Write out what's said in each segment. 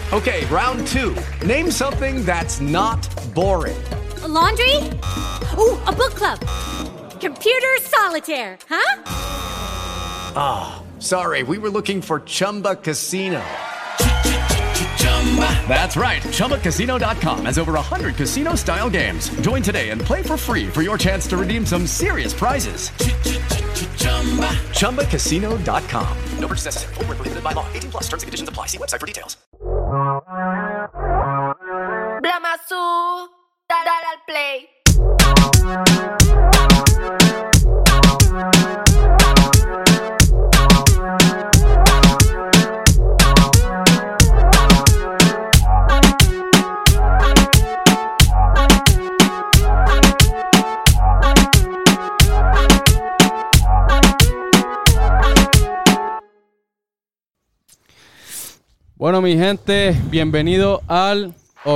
Okay, round 2. Name something that's not boring. A laundry? Ooh, a book club. Computer solitaire, huh? Ah, oh, sorry. We were looking for Chumba Casino. That's right. ChumbaCasino.com has over 100 casino-style games. Join today and play for free for your chance to redeem some serious prizes. ChumbaCasino.com. No purchase necessary. Void where prohibited by law. 18 plus. Terms and conditions apply. See website for details. Blamazu, dale al play. Bueno, mi gente, bienvenido al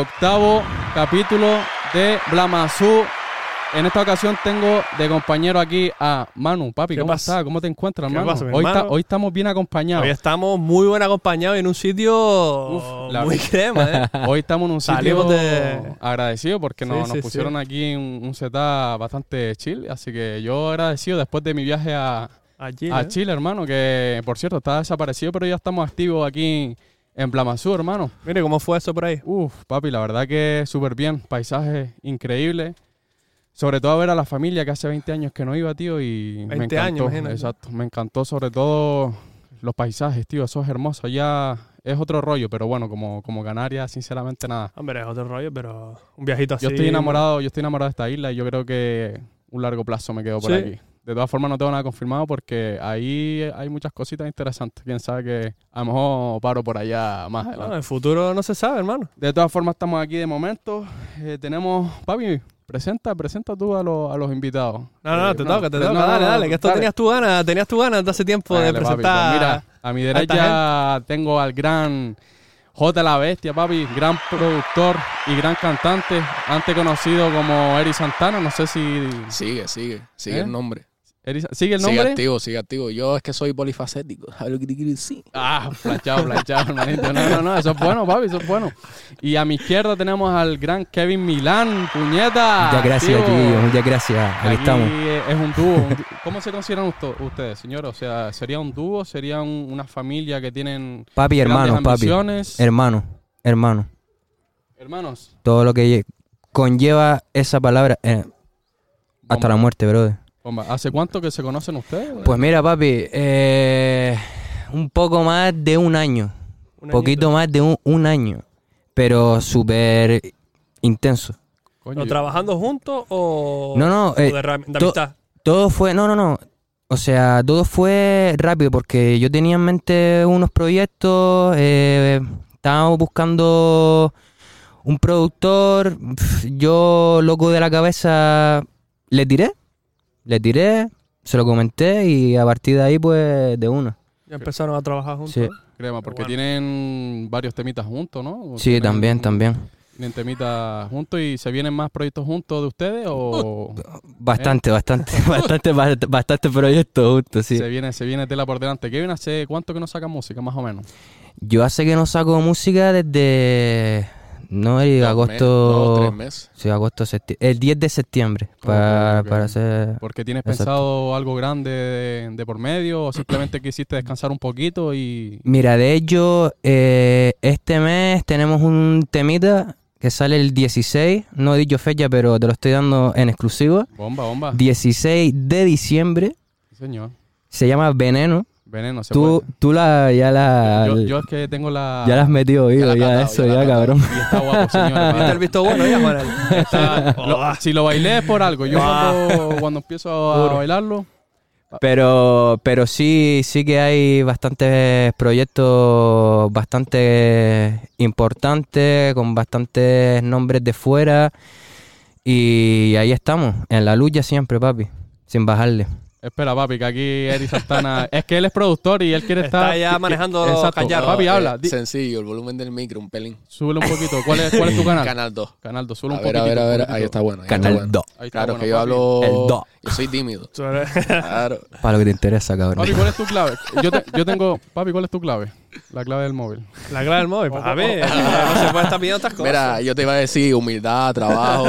8º capítulo de Blamazu. En esta ocasión tengo de compañero aquí a Manu. Papi, ¿cómo estás? ¿Cómo te encuentras, hermano? Hoy estamos bien acompañados. Hoy estamos muy bien acompañados en un sitio muy crema, ¿eh? Hoy estamos en un sitio agradecido porque nos pusieron aquí un setup bastante chill. Así que yo agradecido después de mi viaje a Chile, hermano, que por cierto está desaparecido, pero ya estamos activos aquí en Blamazu, hermano. Mire, ¿cómo fue eso por ahí? Papi, la verdad que súper bien. Paisajes increíbles. Sobre todo ver a la familia que hace 20 años que no iba, tío, y 20 me encantó. años, imagínate. Exacto, me encantó sobre todo los paisajes, tío, eso es hermoso. Ya es otro rollo, pero bueno, como Canarias, sinceramente nada. Hombre, es otro rollo, pero un viajito así. Yo estoy enamorado de esta isla y yo creo que un largo plazo me quedo por aquí. De todas formas no tengo nada confirmado porque ahí hay muchas cositas interesantes. Quién sabe que a lo mejor paro por allá más adelante. No, el futuro no se sabe, hermano. De todas formas estamos aquí de momento. Tenemos, papi, presenta tú a los invitados. No, te toca. Dale, que esto tenías tu ganas de hace tiempo de presentar. Papi, pues mira, a mi derecha tengo al gran J La Bestia, papi, gran productor y gran cantante, antes conocido como Eri Santana, no sé si... Sigue el nombre. ¿Sigue el nombre? Sigue activo. Yo es que soy polifacético. ¿Sabes lo que te quiero decir? Planchado, hermanito. No, eso es bueno, papi, eso es bueno. Y a mi izquierda tenemos al gran Kevin Milán, puñeta. Muchas gracias, tío. Muchas gracias. Aquí estamos. Es un dúo. ¿Cómo se consideran ustedes, señor? O sea, ¿sería un dúo? ¿Sería una familia que tienen papi, hermanos, ambiciones? Hermanos. Todo lo que conlleva esa palabra hasta la muerte, brother. ¿Hace cuánto que se conocen ustedes? Pues mira, papi, un poco más de un año. Poquito más de un año. Pero súper intenso. ¿Pero trabajando juntos o...? No. ¿O de amistad? Todo fue... No. O sea, todo fue rápido porque yo tenía en mente unos proyectos. Estábamos buscando un productor. Yo, loco de la cabeza, le tiré, se lo comenté y a partir de ahí, pues, de una. Ya empezaron a trabajar juntos. Sí. Crema, porque tienen varios temitas juntos, ¿no? Sí, también. Tienen temitas juntos y se vienen más proyectos juntos de ustedes o... Bastante proyectos juntos, sí. Se viene tela por delante. Kevin, ¿hace cuánto que no saca música, más o menos? Yo hace que no saco música desde... agosto... 3 meses. Sí, agosto, septiembre. El 10 de septiembre, para hacer... ¿Porque tienes Exacto. pensado algo grande de por medio o simplemente quisiste descansar un poquito y...? Mira, de hecho, este mes tenemos un temita que sale el 16, no he dicho fecha, pero te lo estoy dando en exclusiva. Bomba. 16 de diciembre. Sí, señor. Se llama Veneno. Se puede. Yo es que tengo la... Ya la has metido oído, cabrón. Y está guapo, señor. ¿Viste el visto bueno ya, Juan? Si lo bailé es por algo. Yo cuando empiezo a bailarlo... Pero sí que hay bastantes proyectos bastante importantes, con bastantes nombres de fuera. Y ahí estamos, en la lucha siempre, papi, sin bajarle. Espera, papi, que aquí Eri Santana... es que él es productor y él quiere estar... Está ya manejando Exacto. Papi, habla. Sencillo, el volumen del micro, un pelín. Súbelo un poquito. ¿Cuál es tu canal? Canal 2. Canal 2, súbelo un poquito. A ver, ahí está bueno. Canal 2. Claro, bueno, que yo papi. hablo... El 2. Yo soy tímido. Claro. Para lo que te interesa, cabrón. Papi, ¿cuál es tu clave? Yo tengo... Papi, ¿cuál es tu clave? La clave del móvil. La clave del móvil. A ver, no se puede estar pidiendo estas cosas. Mira, yo te iba a decir humildad, trabajo.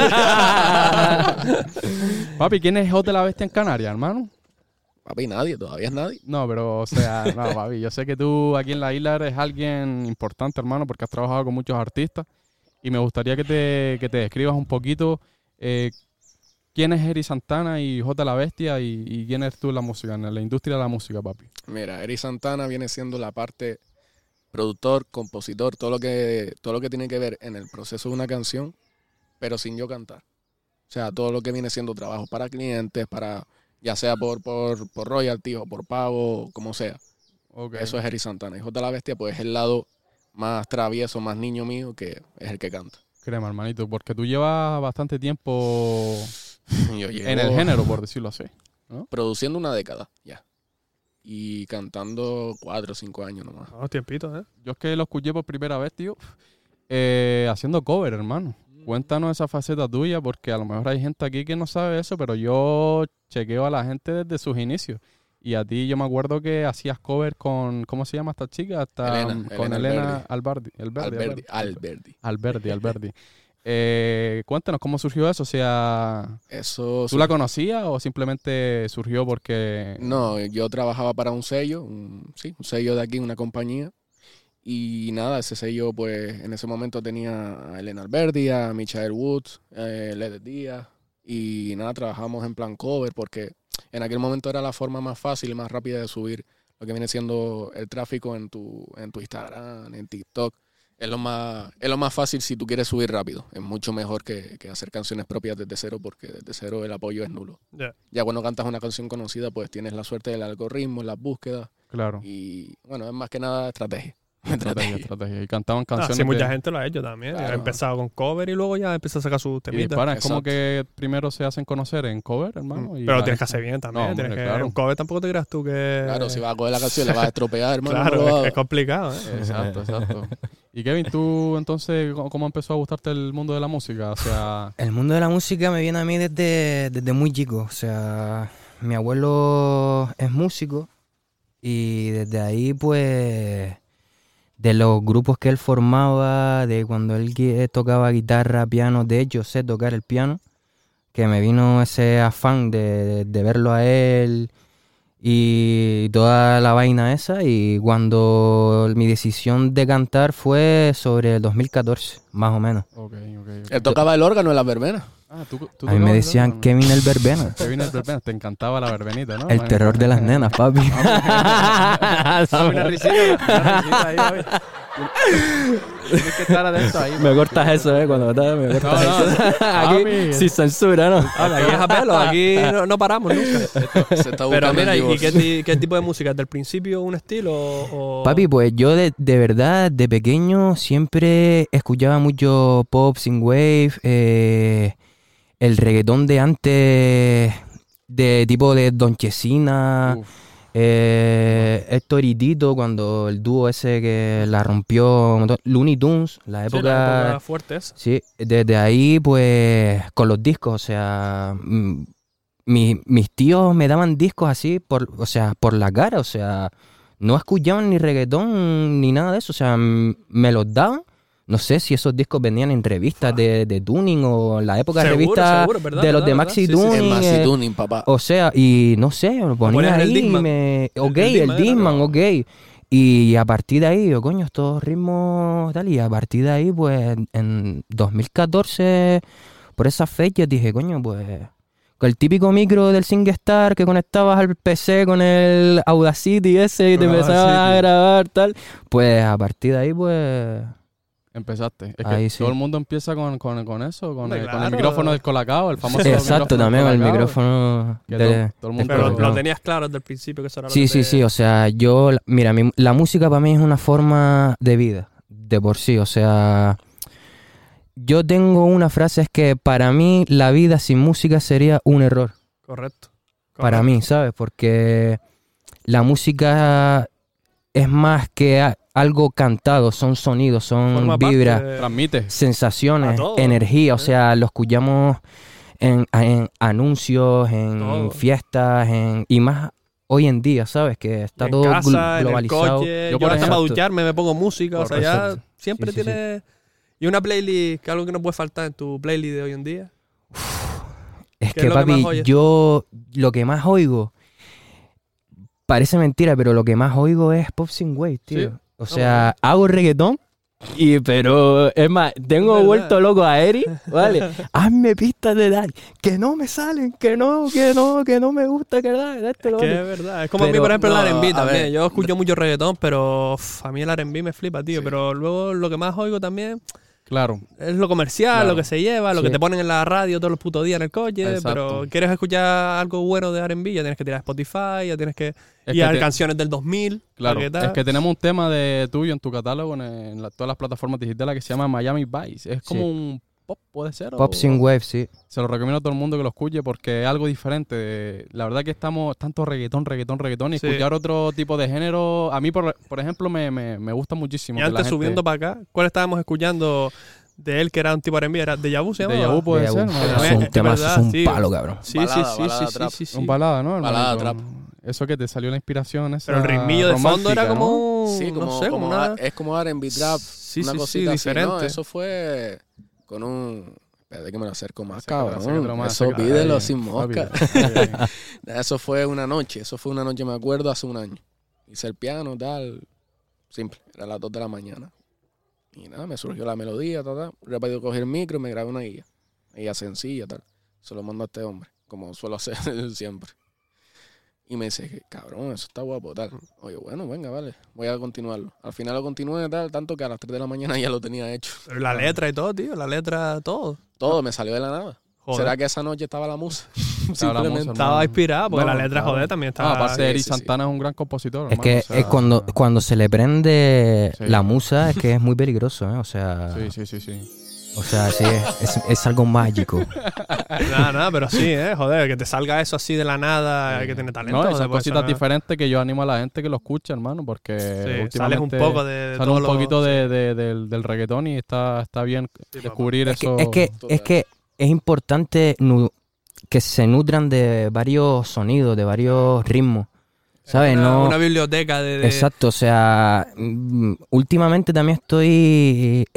Papi, ¿quién es Hot de la Bestia en Canarias, hermano? Papi, nadie, todavía es nadie. No, pero, o sea, no, papi, yo sé que tú aquí en la isla eres alguien importante, hermano, porque has trabajado con muchos artistas. Y me gustaría que te describas un poquito quién es Eric Santana y Hot de la Bestia y quién eres tú en la música, en la industria de la música, papi. Mira, Eric Santana viene siendo la parte productor, compositor, todo lo que tiene que ver en el proceso de una canción, pero sin yo cantar. O sea, todo lo que viene siendo trabajo para clientes, ya sea por royalties o por pago, como sea. Okay. Eso es Eric Santana. Y Hot de la Bestia, pues es el lado más travieso, más niño mío, que es el que canta. Créeme, hermanito, porque tú llevas bastante tiempo en el género, por decirlo así, ¿no? Produciendo una década, ya. Y cantando 4 o 5 años nomás. Tiempitos, ¿eh? Yo es que lo escuché por primera vez, tío, haciendo cover, hermano. Cuéntanos esa faceta tuya, porque a lo mejor hay gente aquí que no sabe eso, pero yo chequeo a la gente desde sus inicios. Y a ti yo me acuerdo que hacías cover con, ¿cómo se llama esta chica? Con Elena Alberdi. Alberdi. Cuéntanos, ¿cómo surgió eso? O sea, ¿tú la conocías o simplemente surgió porque...? No, yo trabajaba para un sello, un sello de aquí, una compañía. Y nada, ese sello, pues, en ese momento tenía a Elena Alberdi, a Michael Woods, Led Díaz. Y nada, trabajamos en plan cover porque en aquel momento era la forma más fácil y más rápida de subir lo que viene siendo el tráfico en tu Instagram, en TikTok. Es lo más fácil si tú quieres subir rápido. Es mucho mejor que hacer canciones propias desde cero, porque desde cero el apoyo es nulo. Yeah. Ya cuando cantas una canción conocida, pues tienes la suerte del algoritmo, las búsquedas. Claro. Y bueno, es más que nada estrategia. Estrategia. Y cantaban canciones. Sí, mucha gente lo ha hecho también. Claro. Ha empezado con cover y luego ya empieza a sacar sus temitas. Es como que primero se hacen conocer en cover, hermano. Pero tienes que hacer bien también. No, claro. Un cover tampoco te creas tú que... Claro, si vas a coger la canción la vas a estropear, hermano. Claro, es complicado, ¿eh? Exacto. Y Kevin, ¿tú entonces cómo empezó a gustarte el mundo de la música? O sea... El mundo de la música me viene a mí desde muy chico. O sea, mi abuelo es músico y desde ahí, pues... De los grupos que él formaba, de cuando él tocaba guitarra, piano, de hecho sé tocar el piano, que me vino ese afán de verlo a él y toda la vaina esa. Y cuando mi decisión de cantar fue sobre el 2014, más o menos. Okay. Él tocaba el órgano en las verbenas. ¿tú a mí me decían Kevin el verbena. Kevin el verbena, te encantaba la verbenita, ¿no? El terror de las nenas, papi. Una risita ahí, papi. Tienes que estar atento ahí. Me cortas eso, cuando me cortas eso. Aquí, sin censura, ¿no? Aquí es a pelo, aquí no paramos nunca. Pero mira, ¿y qué tipo de música? ¿Desde el principio un estilo o...? Papi, pues yo de verdad, de pequeño, siempre escuchaba mucho pop, synthwave, el reggaetón de antes, de tipo de Don Chesina, Héctor y Tito, cuando el dúo ese que la rompió, Looney Tunes, la época fuerte esa. Sí, desde ahí pues con los discos, o sea, mis tíos me daban discos así por la cara, o sea, no escuchaban ni reggaetón ni nada de eso, o sea, me los daban. No sé si esos discos venían en revistas de tuning o en la época de revistas de los de Maxi Tuning. Sí. Maxi Tuning, papá. O sea, y no sé, me ponía ahí el Discman, ok. Y a partir de ahí, coño, estos ritmos tal, y a partir de ahí, pues, en 2014, por esas fechas, dije, coño, pues, con el típico micro del SingStar que conectabas al PC con el Audacity ese y te empezabas a grabar, tal. Pues, a partir de ahí, pues... Empezaste. Es que sí. Todo el mundo empieza con eso, con el micrófono del Colacao, el famoso exacto, también el micrófono todo el mundo. Pero lo tenías claro desde el principio que eso era Sí, o sea, la música para mí es una forma de vida, de por sí, o sea, yo tengo una frase, es que para mí la vida sin música sería un error. Correcto. Para mí, ¿sabes? Porque la música es más que algo cantado, son sonidos, son vibras, transmite sensaciones, energía, o sea, lo escuchamos en anuncios, en fiestas, y más hoy en día, ¿sabes? Que está todo casa, globalizado. En el coche, yo por ejemplo, para ducharme me pongo música, o sea, ya siempre tiene... ¿Y una playlist, que algo que no puede faltar en tu playlist de hoy en día? Es que, papi, yo lo que más oigo, parece mentira, pero lo que más oigo es Pop Synthwave, tío. ¿Sí? O sea, hago reggaetón, pero es más, tengo vuelto loco a Eri, ¿vale? Hazme pistas de Daddy, que no me salen, que no me gusta que Daddy. Es verdad, es como a mí, por ejemplo, el R&B también. Yo escucho mucho reggaetón, pero a mí el R&B me flipa, tío. Pero luego lo que más oigo también... Claro. Es lo comercial, lo que se lleva, lo que te ponen en la radio todos los putos días en el coche. Exacto. Pero quieres escuchar algo bueno de R&B, ya tienes que tirar Spotify, ya tienes que ir a canciones del 2000. Claro, es que tenemos un tema de tuyo en tu catálogo en todas las plataformas digitales que se llama Miami Vice. Es como un pop, ¿puede ser? Pop Synthwave, sí. Se lo recomiendo a todo el mundo que lo escuche porque es algo diferente. La verdad que estamos tanto reggaetón y escuchar otro tipo de género, a mí, por ejemplo, me gusta muchísimo. Y antes subiendo para acá, ¿cuál estábamos escuchando de él que era un tipo R&B? ¿Era Deja Vu se llamaba? Deja Vu puede ser. Es un palo, cabrón. Sí. Un balada, ¿no? Balada trap. Eso que te salió la inspiración esa pero el ritmillo de fondo era como... Sí, no sé, como una... Es como R&B trap, una cosita diferente. Así, ¿no? Eso fue con un... Espérate que me lo acerco más, cabrón. Eso pídelo sin mosca. Eso fue una noche, me acuerdo, hace un año. Hice el piano, tal, simple. Era las 2 de la mañana. Y nada, me surgió la melodía, tal. Rápido cogí el micro y me grabé una guía sencilla, tal. Se lo mando a este hombre, como suelo hacer siempre. Y me dice, cabrón, eso está guapo, tal. Oye, bueno, venga, vale, voy a continuarlo. Al final lo continué, tal, tanto que a las 3 de la mañana ya lo tenía hecho. Pero la letra y todo, tío, todo. Todo, me salió de la nada. Joder. ¿Será que esa noche estaba la musa? Simplemente estaba inspirada, porque la letra, joder, también estaba... aparte, Eric Santana es un gran compositor. Es que es cuando se le prende la musa, es que es muy peligroso, ¿eh? O sea... Sí. O sea, sí, es algo mágico. Nada, pero sí, joder, que te salga eso así de la nada, hay que tener talento. No, esas cositas diferentes que yo animo a la gente que lo escuche, hermano, porque últimamente sales un poco de sale un poquito del reggaetón y está bien descubrir eso. Es que es importante que se nutran de varios sonidos, de varios ritmos. ¿Sabes? Una biblioteca de... Exacto, o sea, últimamente también estoy...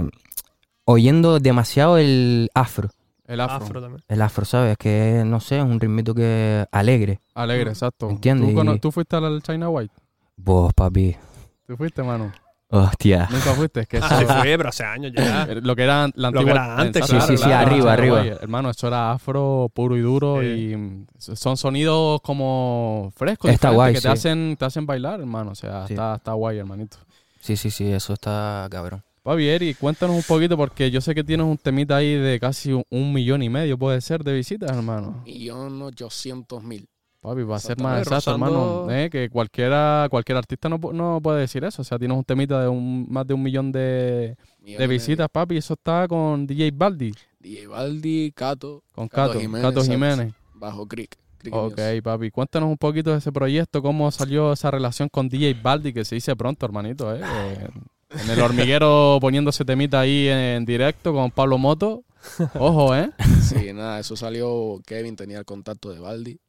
oyendo demasiado el afro. El afro también. El afro, ¿sabes? Que, no sé, es un ritmito que alegre. Alegre, exacto. ¿Entiendes? ¿Tú fuiste al China White? Vos, papi. ¿Tú fuiste, mano? Hostia. Nunca fuiste, es que eso... Sí fue, pero hace años ya. Lo que era la antigua... Lo que era antes, sí, arriba. Hermano, eso era afro puro y duro y son sonidos como frescos. Está guay, que te hacen bailar, hermano. O sea, está guay, hermanito. Sí, eso está cabrón. Papi, Eri, cuéntanos un poquito porque yo sé que tienes un temita ahí de casi 1,5 millones, puede ser, de visitas, hermano. 1.800.000. Papi, va a ser más exacto, hermano. Que cualquier artista no puede decir eso. O sea, tienes un temita de más de 1 millón de visitas, papi. Eso está con DJ Baldi. DJ Baldi, Cato. Con Cato Jiménez. Bajo Creek. Ok, papi. Cuéntanos un poquito de ese proyecto. ¿Cómo salió esa relación con DJ Baldi? Que se dice pronto, hermanito, en el hormiguero poniéndose temita ahí en directo con Pablo Moto. Ojo, Sí, nada, eso salió... Kevin tenía el contacto de Baldi.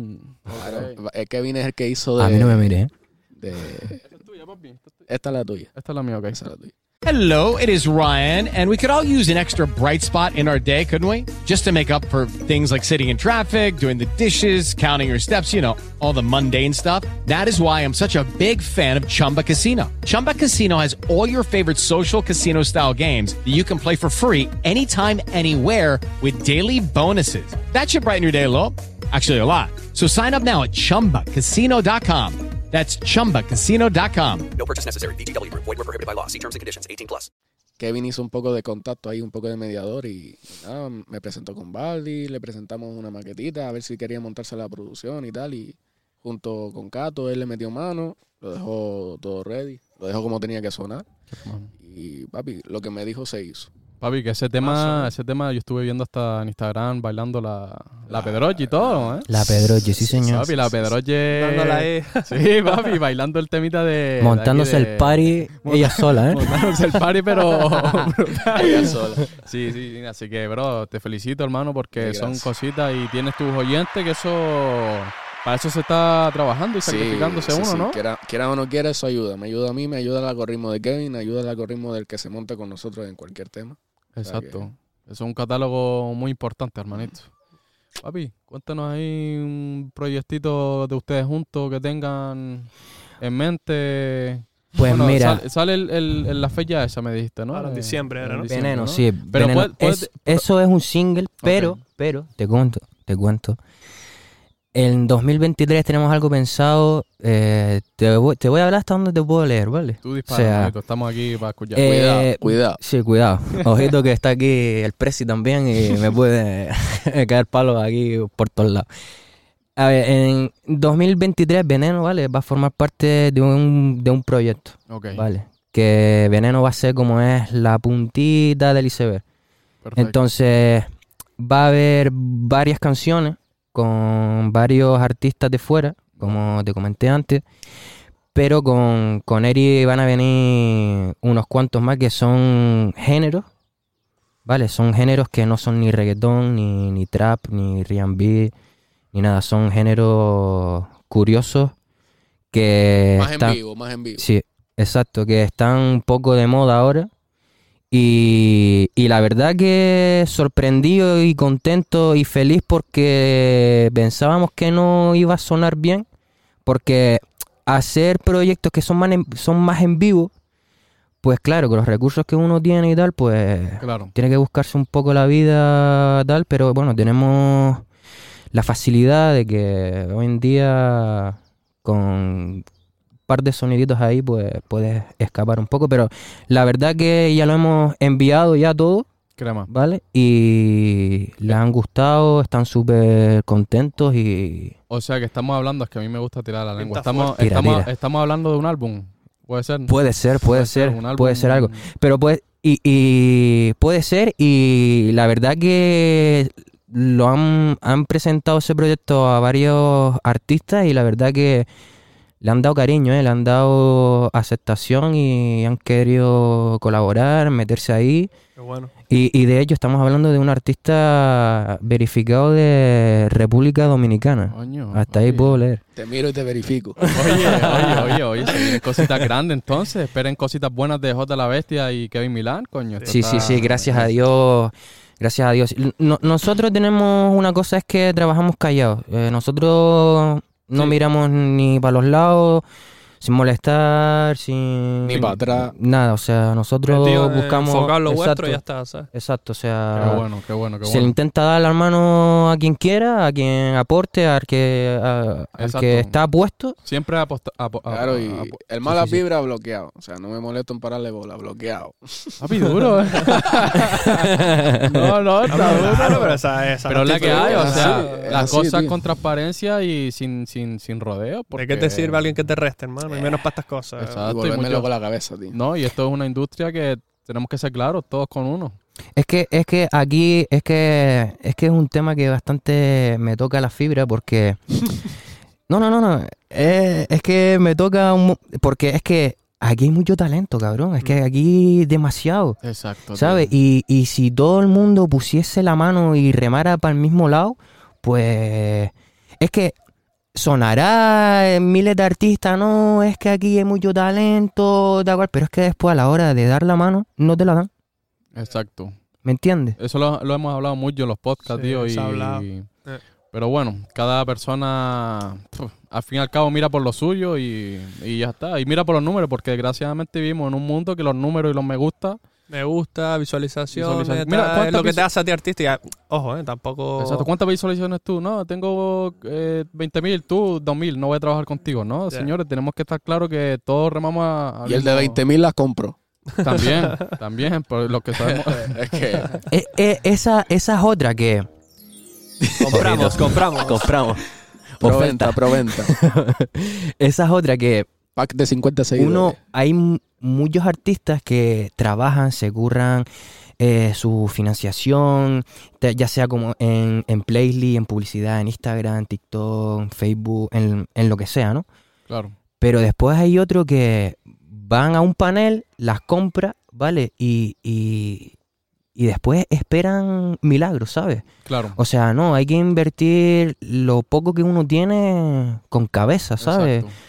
Claro, Kevin es el que hizo de... A mí no me miré. Esta es tuya, papi. Esta es la tuya. Esta es la mía, ok. Esta es la tuya. Hello, it is Ryan, and we could all use an extra bright spot in our day, couldn't we? Just to make up for things like sitting in traffic, doing the dishes, counting your steps, all the mundane stuff. That is why I'm such a big fan of Chumba Casino. Chumba Casino has all your favorite social casino-style games that you can play for free anytime, anywhere with daily bonuses. That should brighten your day a little. Actually, a lot. So sign up now at ChumbaCasino.com. That's ChumbaCasino.com. No purchase necessary. VGW Group. Void where prohibited by law. See terms and conditions. 18+. Kevin hizo un poco de contacto ahí, un poco de mediador y nada, me presentó con Baldi, le presentamos una maquetita a ver si quería montarse la producción y tal. Y junto con Cato, él le metió mano, lo dejó todo ready, lo dejó como tenía que sonar. Y papi, lo que me dijo se hizo. Papi, que ese tema yo estuve viendo hasta en Instagram bailando la Pedroche y todo, La Pedroche, sí, señor. Papi, la Pedroche... Sí, papi, bailando el temita de... Montándose el party ella sola, Montándose el party, pero... ella sola. Sí, así que, bro, te felicito, hermano, porque son cositas y tienes tus oyentes que eso Para eso se está trabajando y sacrificándose uno, ¿no? Quiera o no quiera, eso ayuda. Me ayuda a mí, me ayuda el algoritmo de Kevin, ayuda el algoritmo del que se monte con nosotros en cualquier tema. Exacto. O sea que... Eso es un catálogo muy importante, hermanito. Papi, cuéntanos ahí un proyectito de ustedes juntos que tengan en mente. Pues bueno, mira, sale la fecha esa, me dijiste, ¿no? Ahora en diciembre era, ¿no? Veneno, ¿no? sí. Pero Veneno. Eso es un single, pero te cuento. En 2023 tenemos algo pensado. Te voy a hablar hasta donde te puedo leer, ¿vale? Tú dispara, estamos aquí para escuchar. Cuidado. Sí, cuidado. Ojito que está aquí el Prezi también y me puede caer palos aquí por todos lados. A ver, en 2023 Veneno, ¿vale? Va a formar parte de un proyecto, ¿vale? Que Veneno va a ser como es la puntita del iceberg. Perfecto. Entonces va a haber varias canciones con varios artistas de fuera, como te comenté antes, pero con Eri van a venir unos cuantos más que son géneros, ¿vale? Son géneros que no son ni reggaetón, ni trap, ni R&B, ni nada. Son géneros curiosos que más en vivo. Sí, exacto, que están un poco de moda ahora. Y la verdad que sorprendido y contento y feliz porque pensábamos que no iba a sonar bien, porque hacer proyectos que son más en vivo, pues claro, con los recursos que uno tiene y tal, pues tiene que buscarse un poco la vida tal, pero bueno, tenemos la facilidad de que hoy en día con par de soniditos ahí, pues puedes escapar un poco, pero la verdad que ya lo hemos enviado ya todo, ¿vale? Y les han gustado, están súper contentos y... O sea que estamos hablando, es que a mí me gusta tirar la lengua, estamos hablando de un álbum, ¿puede ser? Puede ser algo, pero puede ser, y la verdad que lo han presentado ese proyecto a varios artistas y la verdad que le han dado cariño, le han dado aceptación y han querido colaborar, meterse ahí. Qué bueno. Y de hecho estamos hablando de un artista verificado de República Dominicana. Coño, hasta ahí puedo leer. Te miro y te verifico. Oye, se vienen cositas grandes entonces. Esperen cositas buenas de J La Bestia y Kevin Milán, coño. Sí, gracias a Dios. Gracias a Dios. Nosotros tenemos una cosa, es que trabajamos callados. Nosotros no miramos ni para los lados, sin molestar, ni para atrás. Nada, o sea, nosotros buscamos enfocar lo vuestro y ya está, ¿sabes? Exacto, o sea, qué bueno. Se le intenta dar la mano a quien quiera, a quien aporte, al que está puesto. Siempre claro, y el mala vibra bloqueado. O sea, no me molesto en pararle bola, bloqueado. Papi, duro, ¿eh? no, está duro. Claro, pero esa pero la que hay, o sea, las cosas con transparencia y sin rodeo. ¿De qué te sirve alguien que te reste, hermano? Y menos para estas cosas. Exacto. Y volverme loco la cabeza, tío. No, y esto es una industria que tenemos que ser claros, todos con uno. Es que aquí es que es un tema que bastante me toca la fibra porque... No. Es que me toca porque es que aquí hay mucho talento, cabrón. Es que aquí demasiado. Exacto. ¿Sabes? Y si todo el mundo pusiese la mano y remara para el mismo lado, pues... Es que sonará miles de artistas, no, es que aquí hay mucho talento, tal cual, pero es que después a la hora de dar la mano, no te la dan. Exacto. ¿Me entiendes? Eso lo hemos hablado mucho en los podcasts, tío. Pero bueno, cada persona, al fin y al cabo, mira por lo suyo y ya está. Y mira por los números, porque desgraciadamente vivimos en un mundo que los números y los me gusta, visualizaciones, mira, es lo que te hace a ti artista. Y, ojo, tampoco... Exacto. ¿Cuántas visualizaciones tú? No, tengo 20,000, tú 2,000, no voy a trabajar contigo. No, señores, tenemos que estar claros que todos remamos a y el de 20,000 las compro. También, por lo que sabemos. Es que... esa es otra que... Compramos. Proventa. Esa es otra que... Pack de 50 seguidores. Hay muchos artistas que trabajan, se curran su financiación, ya sea como en playlist, en publicidad, en Instagram, TikTok, en Facebook, en lo que sea, ¿no? Claro. Pero después hay otro que van a un panel, las compra, ¿vale? Y y después esperan milagros, ¿sabes? Claro. O sea, no, hay que invertir lo poco que uno tiene con cabeza, ¿sabes? Exacto.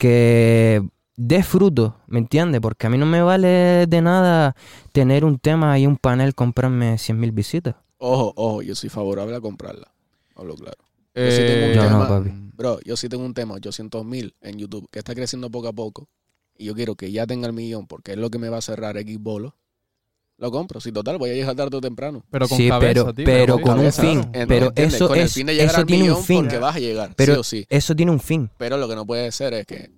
Que dé fruto, ¿me entiendes? Porque a mí no me vale de nada tener un tema y un panel, comprarme 100,000 visitas. Ojo, yo soy favorable a comprarla. Hablo claro. Yo no, papi. Bro, yo sí tengo un tema, 800,000 en YouTube, que está creciendo poco a poco. Y yo quiero que ya tenga el 1,000,000, porque es lo que me va a cerrar X bolos. Lo compro. Si total, voy a llegar tarde o temprano. Pero con cabeza, pero con un fin. Pero eso con el fin de llegar al tiene 1,000,000, un fin. porque vas a llegar, pero sí o sí. Eso tiene un fin. Pero lo que no puede ser es que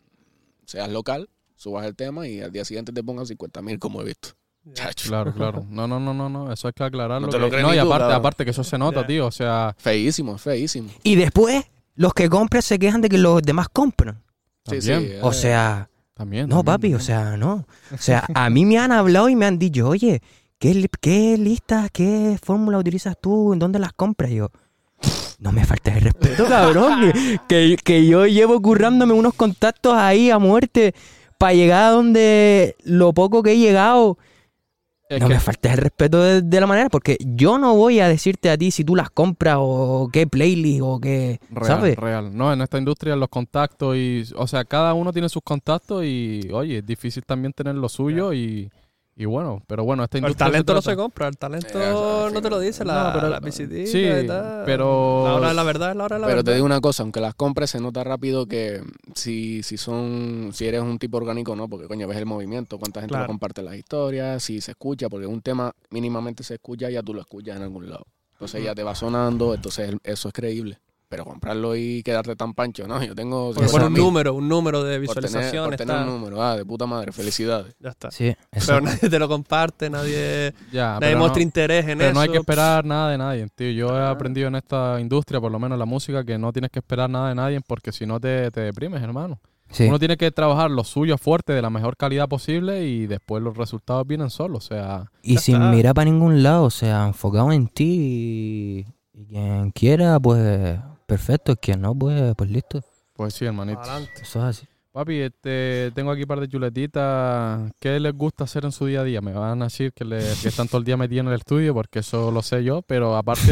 seas local, subas el tema y al día siguiente te pongan 50,000, como he visto. Chacho. Claro. No. Eso hay que aclararlo. No te lo crees no, ni y tú, aparte que eso se nota, tío. O sea... Feísimo. Y después, los que compran se quejan de que los demás compran. Sí. O sea... También. Papi, o sea, no. O sea, a mí me han hablado y me han dicho, oye, ¿qué listas, qué fórmula utilizas tú? ¿En dónde las compras? Y yo, no me faltes el respeto, cabrón. que yo llevo currándome unos contactos ahí a muerte para llegar a donde lo poco que he llegado. No me faltes el respeto de la manera, porque yo no voy a decirte a ti si tú las compras o qué playlist o qué, ¿sabes? Real. No, en esta industria los contactos o sea, cada uno tiene sus contactos y, oye, es difícil también tener lo suyo y bueno, pero bueno, esta industria... El talento no se compra, el talento no te lo dice la visitica sí, y tal. pero... La hora de la verdad es la hora de la verdad. Pero te digo una cosa, aunque las compres se nota rápido que si eres un tipo orgánico, no, porque coño, ves el movimiento, cuánta gente lo comparte las historias, si se escucha, porque un tema mínimamente se escucha, ya tú lo escuchas en algún lado. Entonces ya te va sonando, entonces eso es creíble. Pero comprarlo y quedarte tan pancho, no, yo tengo... Porque pone un número de visualizaciones. Por tener un número, de puta madre, felicidades. Ya está. Sí, pero nadie te lo comparte, nadie muestra interés en eso. Pero no hay que esperar nada de nadie, tío. Yo he aprendido en esta industria, por lo menos en la música, que no tienes que esperar nada de nadie porque si no te deprimes, hermano. Sí. Uno tiene que trabajar lo suyo fuerte, de la mejor calidad posible y después los resultados vienen solos, o sea... Y sin mirar para ningún lado, o sea, enfocado en ti y quien quiera, pues... Perfecto, quien no, pues listo. Pues sí, hermanito. Adelante. Eso es así. Papi, tengo aquí un par de chuletitas. ¿Qué les gusta hacer en su día a día? Me van a decir que están todo el día metidos en el estudio, porque eso lo sé yo, pero aparte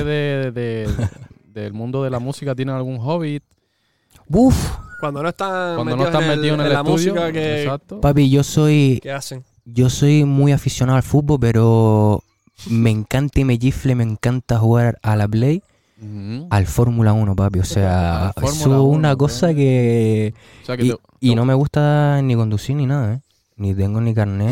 del mundo de la música, ¿tienen algún hobby? Cuando no están metidos en el la estudio, música que... Exacto. Papi, ¿Qué hacen? Yo soy muy aficionado al fútbol, pero me encanta y me chifle, me encanta jugar a la Play. Al Fórmula 1, papi, o sea, es una cosa que... O sea, y no me gusta ni conducir ni nada, ni tengo ni carnet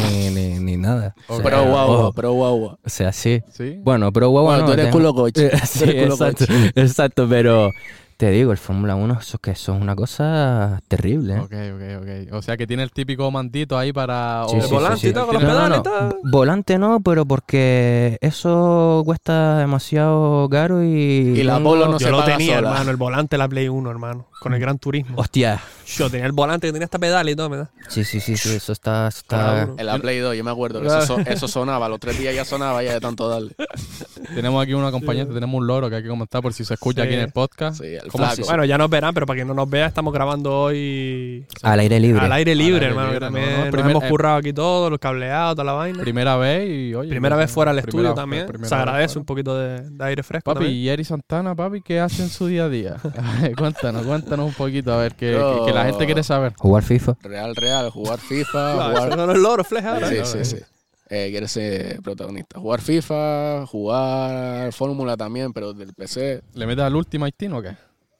ni nada. O sea, pro guagua. O sea, sí. Bueno, pro guagua no. Tú eres culo coche. Sí, exacto, pero... Te digo, el Fórmula 1 eso es una cosa terrible. Ok. O sea, que tiene el típico mandito ahí para... Sí, volante y todo, con los pedales y todo. Volante no, pero porque eso cuesta demasiado caro y la Polo no se paga sola. Yo lo tenía, hermano, el volante de la Play 1, hermano, con el Gran Turismo. Hostia. Yo tenía el volante que tenía hasta pedal y todo, ¿verdad? Sí, eso está... En la Play 2, yo me acuerdo que eso sonaba, los 3 días ya sonaba ya de tanto darle. Tenemos aquí un acompañante, tenemos un loro que hay que comentar por si se escucha aquí en el podcast. Sí, bueno, ya nos verán, pero para quien no nos vea, estamos grabando hoy... Al aire libre. Al aire libre, hermano, que también nos hemos currado aquí todo, los cableados, toda la vaina. Primera vez y, oye... Primera vez fuera del estudio también. Se agradece un poquito de aire fresco papi, también. Y Eri Santana, papi, ¿qué hace en su día a día? Cuéntanos un poquito, a ver, que la gente quiere saber. Jugar FIFA. Real, jugar FIFA. Eso no es loro, fleja. Sí. Quiere ser protagonista. Jugar FIFA, jugar Fórmula también, pero del PC. ¿Le metes al Ultimate Team o qué?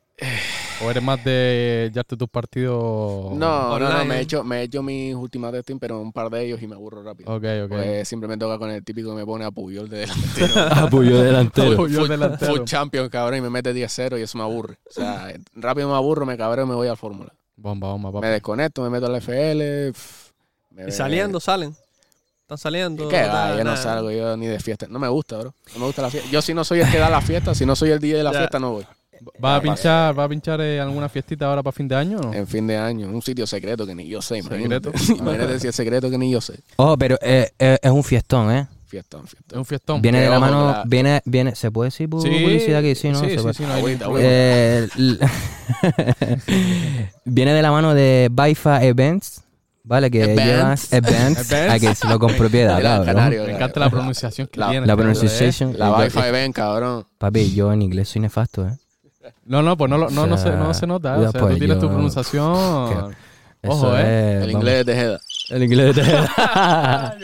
¿O eres más de echarte tus partidos? No, me he hecho mis Ultimate Team, pero un par de ellos y me aburro rápido. Ok. Pues simplemente toca con el típico que me pone a Puyol de delantero. A Puyol delantero. Full champion, cabrón, y me mete 10-0 y eso me aburre. O sea, rápido me aburro, me cabreo y me voy a Fórmula. Bomba, papi. Me desconecto, me meto al FL. ¿Y salen? ¿Están saliendo? ¿Qué va? Yo no salgo, yo ni de fiesta. No me gusta, bro. No me gusta la fiesta. Yo si no soy el que da la fiesta, si no soy el DJ de la fiesta, no voy. ¿Va a pinchar alguna fiestita ahora para fin de año o no? En fin de año, un sitio secreto que ni yo sé, imagínate. Imagínate si es secreto que ni yo sé. Pero es un fiestón, ¿eh? Fiestón. Es un fiestón. Viene de la mano, viene, ¿se puede decir publicidad aquí? Sí, ¿no? Sí, agüita. Viene de la mano de Baifa Events, ¿vale? Que llevas events, a que decirlo con propiedad, Me encanta la pronunciación que tiene. La pronunciación. La Wi-Fi event, cabrón. Papi, yo en inglés soy nefasto, No, pues no se nota. O sea, tú tienes tu pronunciación. Ojo, El inglés de Tejeda. El inglés de Tejeda.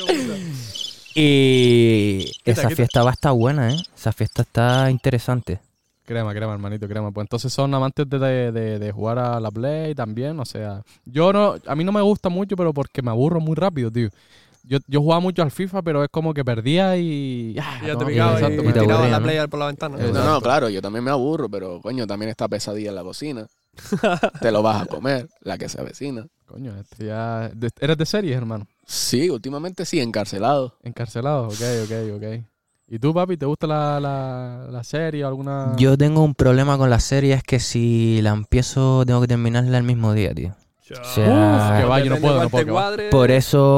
Y esa fiesta va a estar buena, Esa fiesta está interesante. Crema, hermanito, crema. Pues entonces son amantes de jugar a la Play también, o sea... A mí no me gusta mucho, pero porque me aburro muy rápido, tío. Yo jugaba mucho al FIFA, pero es como que perdía y... Ya te picaba y te tiraba la Play por la ventana. No, claro, yo también me aburro, pero coño, también está pesadilla en la cocina. Te lo vas a comer, la que se avecina. Coño, ¿eres de series, hermano? Sí, últimamente sí, encarcelado. Encarcelado, ok. ¿Y tú, papi, te gusta la serie o alguna...? Yo tengo un problema con la serie, es que si la empiezo tengo que terminarla el mismo día, tío. O sea, que va, yo no puedo. Por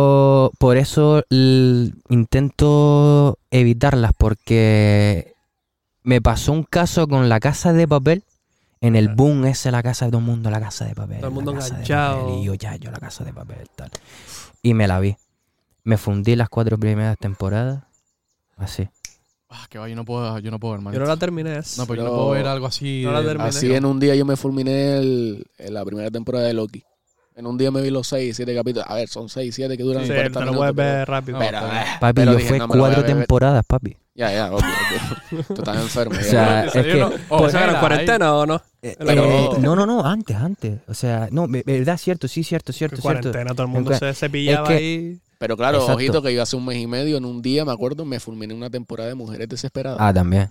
eso intento evitarlas, porque me pasó un caso con La Casa de Papel. En el boom ese, la casa de todo el mundo, La Casa de Papel. Todo el mundo enganchado. Y yo La Casa de Papel, tal. Y me la vi. Me fundí las 4 primeras temporadas. Así. Que va, yo no puedo, hermano. Yo no la terminé. No, pero yo no puedo ver algo así. No la terminé. Así en un día yo me fulminé la primera temporada de Loki. En un día me vi los 6, 7 capítulos. A ver, son 6, 7 que duran 40 minutos. Te lo puedes ver rápido. Papi, yo fue 4 temporadas, papi. Ya, obvio. Tú estás enfermo. O sea, es que... ¿Pues era en cuarentena o no? No, antes. O sea, no, verdad, cierto. Cuarentena, todo el mundo se pillaba ahí... Pero claro, exacto. Ojito que yo hace un mes y medio, en un día, me acuerdo, me fulminé una temporada de Mujeres Desesperadas. También.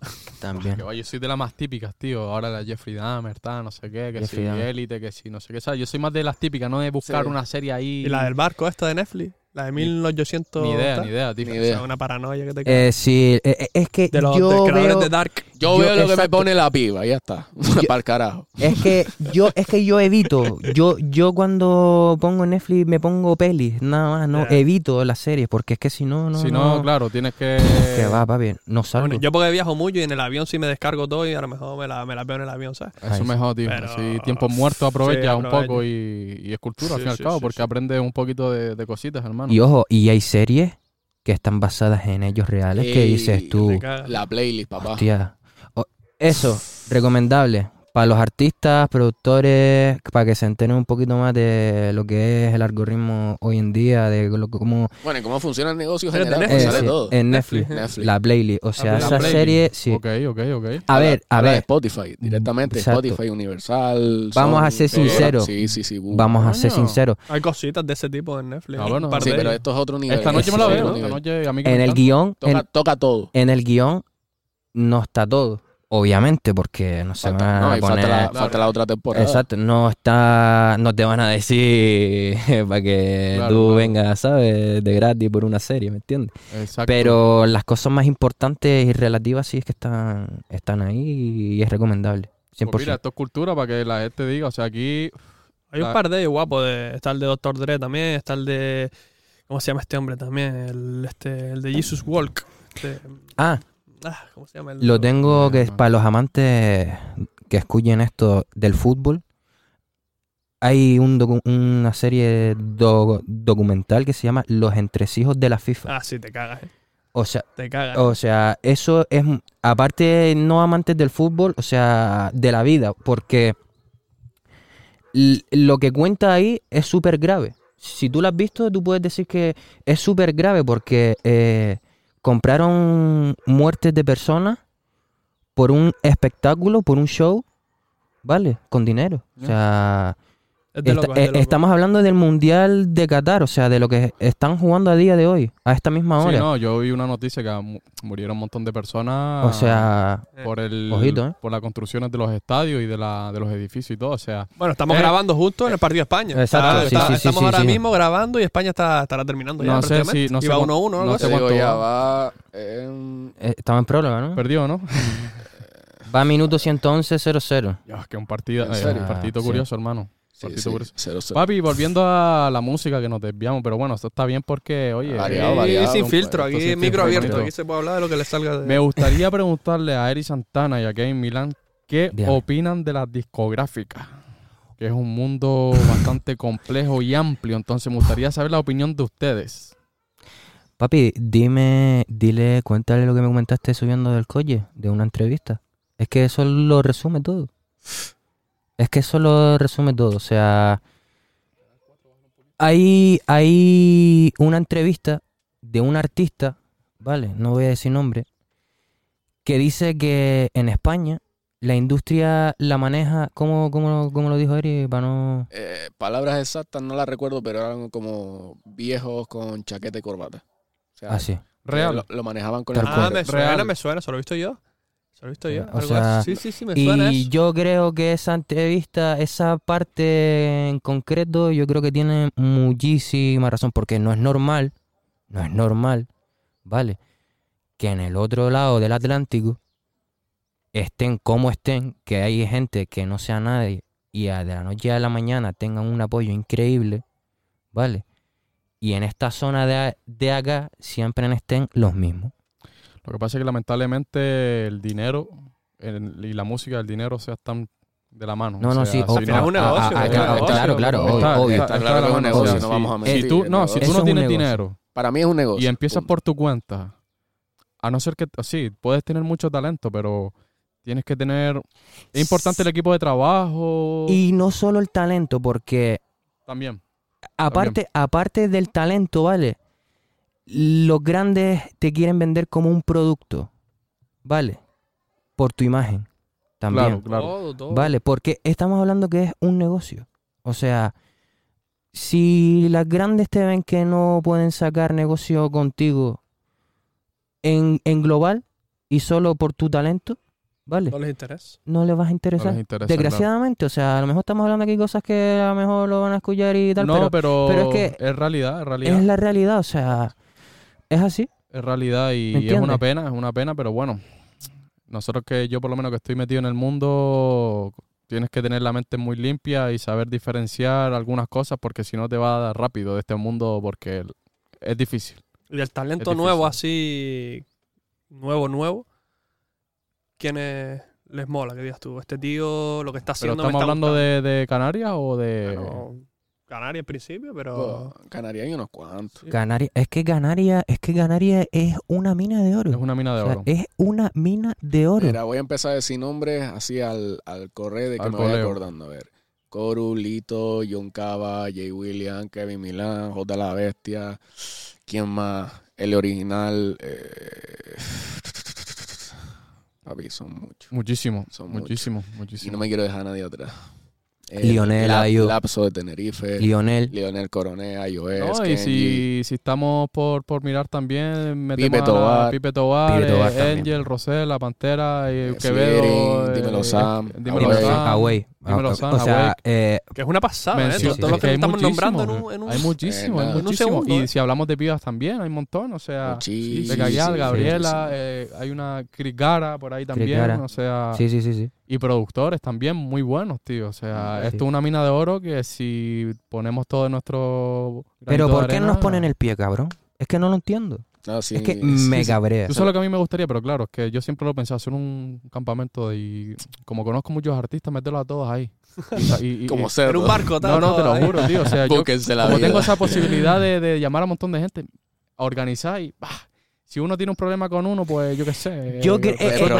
Yo soy de las más típicas, tío. Ahora la Jeffrey Dahmer, no sé qué, que si Élite, que si no sé qué. ¿Sabes? Yo soy más de las típicas, no de buscar una serie ahí. ¿Y la del barco esta de Netflix? La de 1800... Ni idea, tío. O sea, una paranoia que te cae. Sí, es que de los creadores de Dark. Yo veo lo que me pone la piba, ya está. Para el carajo. Es que yo evito. Yo cuando pongo Netflix me pongo pelis, nada más, evito las series, porque es que si no... Si no, claro, tienes que... Que va, papi, no salgo. Bueno, yo porque viajo mucho y en el avión sí me descargo todo y a lo mejor me la veo en el avión, ¿sabes? Eso es mejor, tío. Pero... Así tiempo muerto aprovecha un poco y es cultura, al fin y al cabo, porque aprendes un poquito de cositas, hermano. Y ojo, y hay series que están basadas en hechos reales que dices tú... La playlist, papá. Hostia. Eso, recomendable. Para los artistas, productores, para que se enteren un poquito más de lo que es el algoritmo hoy en día, de cómo... Bueno, y cómo funciona el negocio general, sale todo. En Netflix, la playlist. O sea, esa serie... Sí. Ok. A ver. Spotify, directamente. Exacto. Spotify, Universal. Vamos a ser sinceros. Sí. Vamos a ser sinceros. Hay cositas de ese tipo en Netflix. Sí, pero esto es otro nivel. Esta noche me la veo. En el guión... Toca todo. En el guión no está todo. Obviamente, porque no se van a poner... Falta la otra temporada. Exacto, no te van a decir para que tú vengas, ¿sabes? De gratis por una serie, ¿me entiendes? Exacto. Pero las cosas más importantes y relativas sí es que están ahí y es recomendable, 100%. Pues mira, esto es cultura para que la gente diga, o sea, aquí... Hay un par de ellos guapos, está el de Dr. Dre también, está el de... ¿Cómo se llama este hombre también? El de Jesus Walk. ¿Cómo se llama? Lo tengo que para los amantes que escuchen esto del fútbol. Hay una serie documental que se llama Los Entresijos de la FIFA. Sí, te cagas, O sea, eso es, aparte no amantes del fútbol, o sea, de la vida, porque lo que cuenta ahí es súper grave. Si tú lo has visto, tú puedes decir que es súper grave porque... compraron muertes de personas por un espectáculo, por un show, ¿vale? Con dinero. O sea, estamos hablando del Mundial de Qatar, o sea, de lo que están jugando a día de hoy, a esta misma hora. Sí, no, yo vi una noticia que murieron un montón de personas. O sea, por las construcciones de los estadios y de los edificios y todo, o sea. Bueno, estamos grabando justo en el partido de España. Exacto, estamos ahora mismo grabando y España estará terminando ya. No sé si... No iba 1-1, no sé cuánto ya va. Estamos en prórroga, ¿no? Perdió, ¿no? Va a minuto 111-0-0. Ya, es que un partido curioso, hermano. Sí. Papi, volviendo a la música que nos desviamos, pero bueno, esto está bien porque, oye... Variado. Sin filtro, aquí micro abierto, aquí se puede hablar de lo que le salga de... Me gustaría preguntarle a Eric Santana y a Kevin Milán qué opinan de las discográficas. que es un mundo bastante complejo y amplio. Entonces me gustaría saber la opinión de ustedes. Papi, cuéntale lo que me comentaste subiendo del coche, de una entrevista. Es que eso lo resume todo. O sea, hay una entrevista de un artista, ¿vale? No voy a decir nombre, que dice que en España la industria la maneja, ¿cómo lo dijo Eri? Para no... palabras exactas no las recuerdo, pero eran como viejos con chaqueta y corbata. O sea, sí. Real. Lo manejaban con el cuero. Me suena, solo lo he visto yo. O sea, sí, me suena y eso. yo creo que esa entrevista, esa parte en concreto, yo creo que tiene muchísima razón, porque no es normal, ¿vale? Que en el otro lado del Atlántico estén como estén, que hay gente que no sea nadie y de la noche a la mañana tengan un apoyo increíble, ¿vale? Y en esta zona de acá siempre estén los mismos. Lo que pasa es que lamentablemente el dinero y la música, el dinero, están de la mano. No, sí. Al final es un negocio. Claro, obvio. Está claro que es un negocio, no vamos a mentir. Si tú no tienes dinero... Para mí es un negocio. Y empiezas por tu cuenta, a no ser que... Sí, puedes tener mucho talento, pero tienes que tener... Es importante el equipo de trabajo. Y no solo el talento, porque... También. Aparte del talento, ¿vale? Los grandes te quieren vender como un producto, ¿vale? Por tu imagen, también. Claro. Todo. Vale, porque estamos hablando que es un negocio. O sea, si las grandes te ven que no pueden sacar negocio contigo en global y solo por tu talento, ¿vale? No les interesa. No les vas a interesar. No les interesa, desgraciadamente, claro. O sea, a lo mejor estamos hablando aquí cosas que a lo mejor lo van a escuchar y tal, pero es que es realidad. Es la realidad, o sea, es así. Es realidad y es una pena, pero bueno, yo por lo menos que estoy metido en el mundo, tienes que tener la mente muy limpia y saber diferenciar algunas cosas, porque si no te va a dar rápido de este mundo, porque es difícil. Y el talento nuevo, así, nuevo, ¿quiénes les mola? ¿Qué digas tú? Este tío, lo que está haciendo... ¿Pero estamos hablando de Canarias o de...? Bueno, Canarias en principio, pero... Canarias hay unos cuantos. Sí. Canarias es una mina de oro. Es una mina de oro. Es una mina de oro. Mira, voy a empezar a decir nombres así al correo de que me voy acordando. A ver, Coru, Lito, John Cava, Jay William, Kevin Milán, J. La Bestia, ¿quién más? El original... Papi, son muchos. Muchísimo. Y no me quiero dejar a nadie atrás. Lionel Ayo. Lapso de Tenerife. Lionel Coronel, Ayoes. No, y si estamos por mirar también, Pipe Tobar, Angel, Rosel, La Pantera, Quevedo. Dímelo Sam. Away. Dímelo Sam. O sea, que es una pasada, todos los que estamos nombrando en un... Hay muchísimo. Y si hablamos de pibas también, hay un montón. O sea, Becayal, Gabriela, hay una Cris Gara por ahí también. O sea, sí. Y productores también muy buenos, tío. O sea, esto es una mina de oro que si ponemos todo nuestro... Pero ¿por qué nos ponen el pie, cabrón? Es que no lo entiendo. Es que me cabrea. Tú sabes lo que a mí me gustaría, pero claro, es que yo siempre lo pensé, hacer un campamento y como conozco muchos artistas, meterlos a todos ahí. Como cerdo. En un barco. No, te lo juro, tío. O sea, yo como tengo esa posibilidad de llamar a un montón de gente, a organizar y... Si uno tiene un problema con uno, pues yo qué sé. Yo creo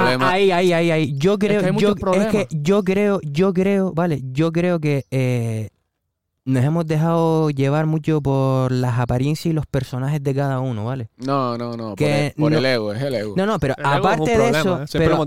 que nos hemos dejado llevar mucho por las apariencias y los personajes de cada uno, ¿vale? No. Por el ego, es el ego. No, pero aparte de eso,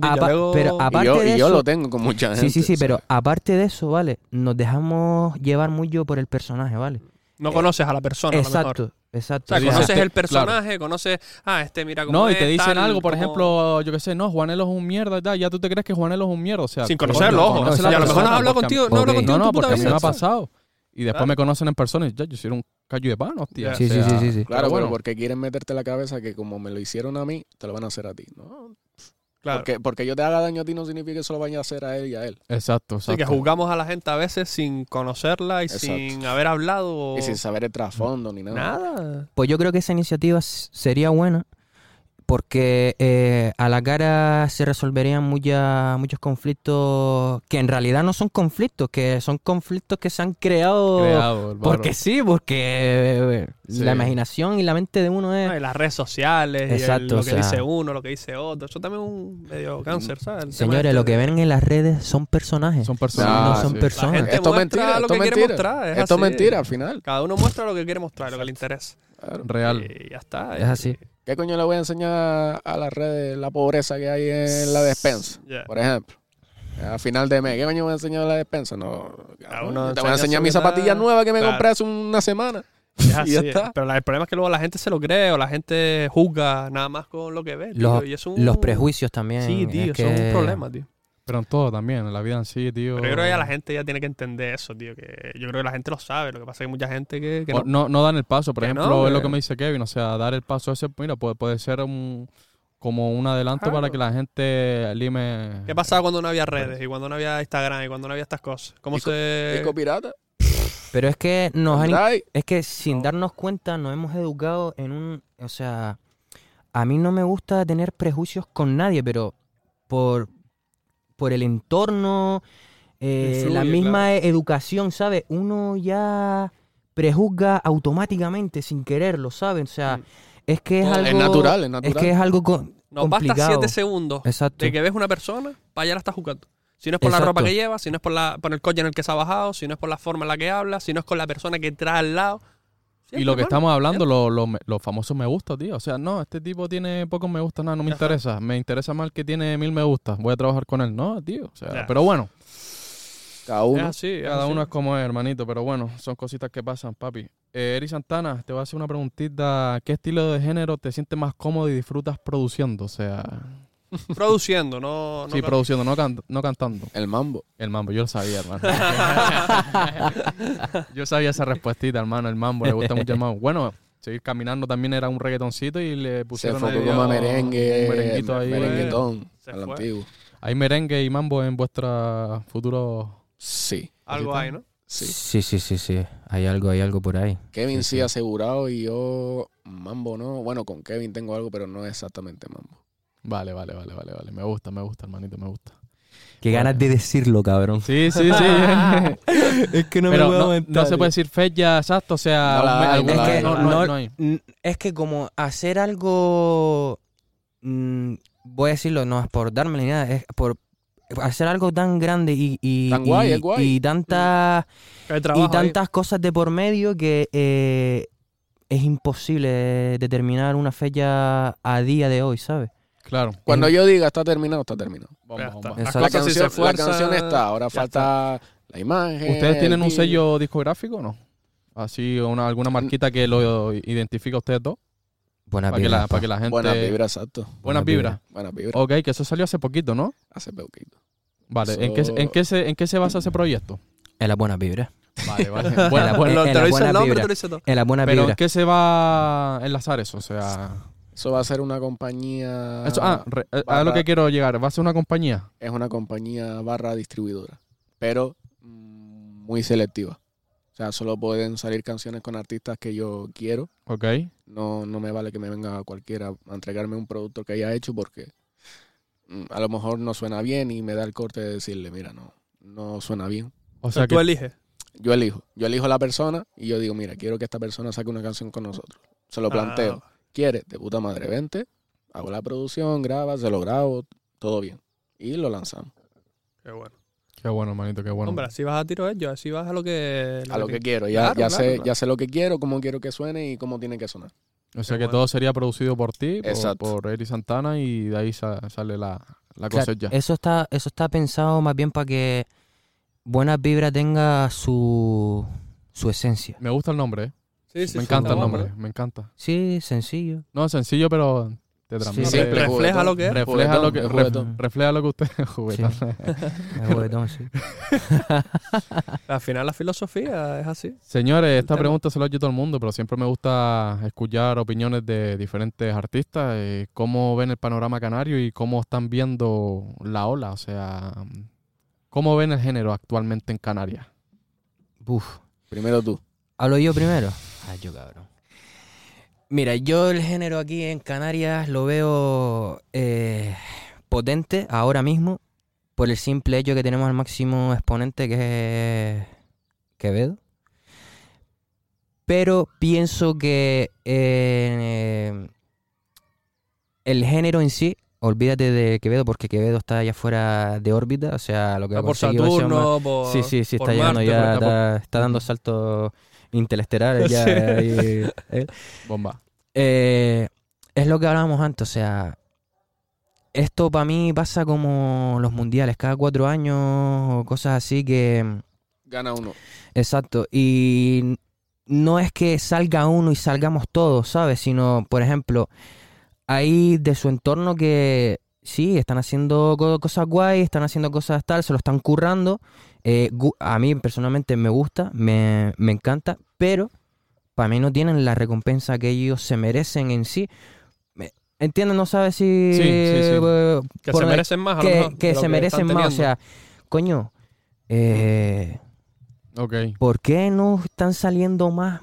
y yo lo tengo con mucha gente. Sí, pero aparte de eso, ¿vale? Nos dejamos llevar mucho por el personaje, ¿vale? No conoces a la persona, exacto. O sea, conoces el personaje, conoces... mira cómo no, y te dicen algo, por ejemplo, yo qué sé, no, Juanelo es un mierda y tal, ya tú te crees que Juanelo es un mierda, o sea... Sin conocerlo, ojo. A lo mejor no hablo contigo, no, porque a mí me ha pasado. Y después me conocen en persona y yo soy un callo de pan, hostia. Sí. Claro, bueno, porque quieren meterte en la cabeza que como me lo hicieron a mí, te lo van a hacer a ti, ¿no? Claro. Porque yo te haga daño a ti no significa que eso lo vaya a hacer a él y a él. Exacto. Así que juzgamos a la gente a veces sin conocerla y sin haber hablado. Y sin saber el trasfondo ni nada. Nada. Pues yo creo que esa iniciativa sería buena, porque a la cara se resolverían muchos conflictos que en realidad no son conflictos, que son conflictos que se han creado porque sí, porque la imaginación y la mente de uno es... y las redes sociales, exacto, y lo que dice uno, lo que dice otro, eso también es un medio cáncer, ¿sabes? Señores, lo que ven en las redes son personajes. Son personas. No son personas. La gente Esto muestra lo que quiere mostrar. Esto es mentira al final. Cada uno muestra lo que quiere mostrar, lo que le interesa. Claro. Real. Y ya está. Es así. ¿Qué coño le voy a enseñar a las redes la pobreza que hay en la despensa? Por ejemplo. A final de mes, ¿qué coño voy a enseñar en la despensa? No, te voy a enseñar mis zapatillas nuevas que me compré hace una semana. Y ya está. Pero el problema es que luego la gente se lo cree o la gente juzga nada más con lo que ve. Los prejuicios también. Sí, tío, eso es un problema, tío. Pero en todo también, en la vida en sí, tío. Pero yo creo que ya la gente ya tiene que entender eso, tío. Que yo creo que la gente lo sabe. Lo que pasa es que hay mucha gente que no dan el paso. Por ejemplo, es lo que me dice Kevin. O sea, dar el paso ese, mira, puede ser como un adelanto para que la gente lime. ¿Qué pasaba cuando no había redes? Y cuando no había Instagram y cuando no había estas cosas. ¿Cómo se...? ¿Disco pirata? Pero es que es que sin darnos cuenta nos hemos educado en un... O sea, a mí no me gusta tener prejuicios con nadie, pero por el entorno, la misma educación, ¿sabes? Uno ya prejuzga automáticamente sin quererlo, ¿sabes? O sea, es que es algo... Es natural. Es que es algo Nos basta 7 segundos de que ves una persona, para allá la estás juzgando. Si no es por la ropa que lleva, si no es por el coche en el que se ha bajado, si no es por la forma en la que habla, si no es con la persona que trae al lado. Y lo que estamos hablando, los famosos me gusta, tío. O sea, no, este tipo tiene pocos me gusta, nada, no me interesa. Me interesa más el que tiene 1000 me gusta. Voy a trabajar con él. No, tío. O sea, pero bueno. Cada uno. Cada uno es como es, hermanito. Pero bueno, son cositas que pasan, papi. Eri Santana, te voy a hacer una preguntita. ¿Qué estilo de género te sientes más cómodo y disfrutas produciendo? O sea... Produciendo, no sí, produciendo, no cantando. El mambo, yo lo sabía, hermano. Yo sabía esa respuestita, hermano. El mambo, le gusta mucho el mambo. Bueno, seguir caminando también era un reggaetoncito y le pusieron... Se enfocó como merengue, un merenguito ahí. Merenguetón, al antiguo. ¿Hay merengue y mambo en vuestra futuro? Sí. Algo hay, ¿no? Sí. Hay algo por ahí. Kevin sí asegurado y yo mambo no. Bueno, con Kevin tengo algo, pero no es exactamente mambo. Vale. Me gusta, hermanito, me gusta. Qué ganas de decirlo, cabrón. Sí. Es que no pero me voy a no se puede decir fecha exacta, o sea... No hay. Es que como hacer algo... voy a decirlo, no es por darme ni nada, es por hacer algo tan grande y tan guay, es guay. Y tantas cosas de por medio que es imposible determinar una fecha a día de hoy, ¿sabes? Claro. Cuando yo diga está terminado, está terminado. Vamos. La canción está, ahora falta la imagen. ¿Ustedes tienen un sello discográfico o no? Así, alguna marquita que lo identifica a ustedes dos. Buenas vibras. Para que la gente... Buenas vibras, exacto. Buenas vibras. Ok, que eso salió hace poquito, ¿no? Hace poquito. Vale, ¿en qué se basa ese proyecto? En las buenas vibras. Vale. Te lo dice el nombre, te lo dice todo. En las buenas vibras. ¿Pero vibras. en qué se va a enlazar eso? O sea... Eso va a ser una compañía... a lo que quiero llegar. ¿Va a ser una compañía? Es una compañía / distribuidora, pero muy selectiva. O sea, solo pueden salir canciones con artistas que yo quiero. Ok. No me vale que me venga cualquiera a entregarme un producto que haya hecho porque a lo mejor no suena bien y me da el corte de decirle, mira, no suena bien. O sea, tú eliges. Yo elijo a la persona y yo digo, mira, quiero que esta persona saque una canción con nosotros. Se lo planteo. ¿Quieres? De puta madre, vente. Hago la producción, graba, se lo grabo, todo bien. Y lo lanzamos. Qué bueno. Qué bueno, manito, qué bueno. Hombre, así vas a tiro ellos, así vas a lo que quiero. Ya sé lo que quiero, cómo quiero que suene y cómo tiene que sonar. O sea que todo sería producido por ti, por Eri Santana, y de ahí sale la cosecha. Eso está pensado más bien para que Buenas Vibras tenga su esencia. Me gusta el nombre, ¿eh? Sí, me encanta el nombre, me encanta. Sí, sencillo. No, sencillo, pero te transmite. Sí, refleja lo que es. Refleja lo que usted es. Juguetón. Juguetón, sí. Al final la filosofía es así. Señores, esta pregunta se la ha hecho todo el mundo, pero siempre me gusta escuchar opiniones de diferentes artistas, cómo ven el panorama canario y cómo están viendo la ola. O sea, ¿cómo ven el género actualmente en Canarias? Primero tú. ¿Hablo yo primero? Yo, cabrón. Mira, yo el género aquí en Canarias lo veo potente ahora mismo por el simple hecho que tenemos al máximo exponente que es Quevedo. Pero pienso que el género en sí, olvídate de Quevedo porque Quevedo está allá fuera de órbita, o sea, lo que ha conseguido por Saturno, por sí, está por llegando Marte, ya, está dando saltos interestelares ya. Bomba. Es lo que hablábamos antes, o sea, esto para mí pasa como los mundiales, cada 4 años o cosas así que... Gana uno. Exacto, y no es que salga uno y salgamos todos, ¿sabes? Sino, por ejemplo, hay de su entorno que sí, están haciendo cosas guay, están haciendo cosas tal, se lo están currando. A mí personalmente me gusta, me encanta, pero para mí no tienen la recompensa que ellos se merecen en sí. ¿Entiendes? No sabes si... Sí. Que se merecen más, a lo mejor, que se merecen más, o sea, coño... Okay. ¿Por qué no están saliendo más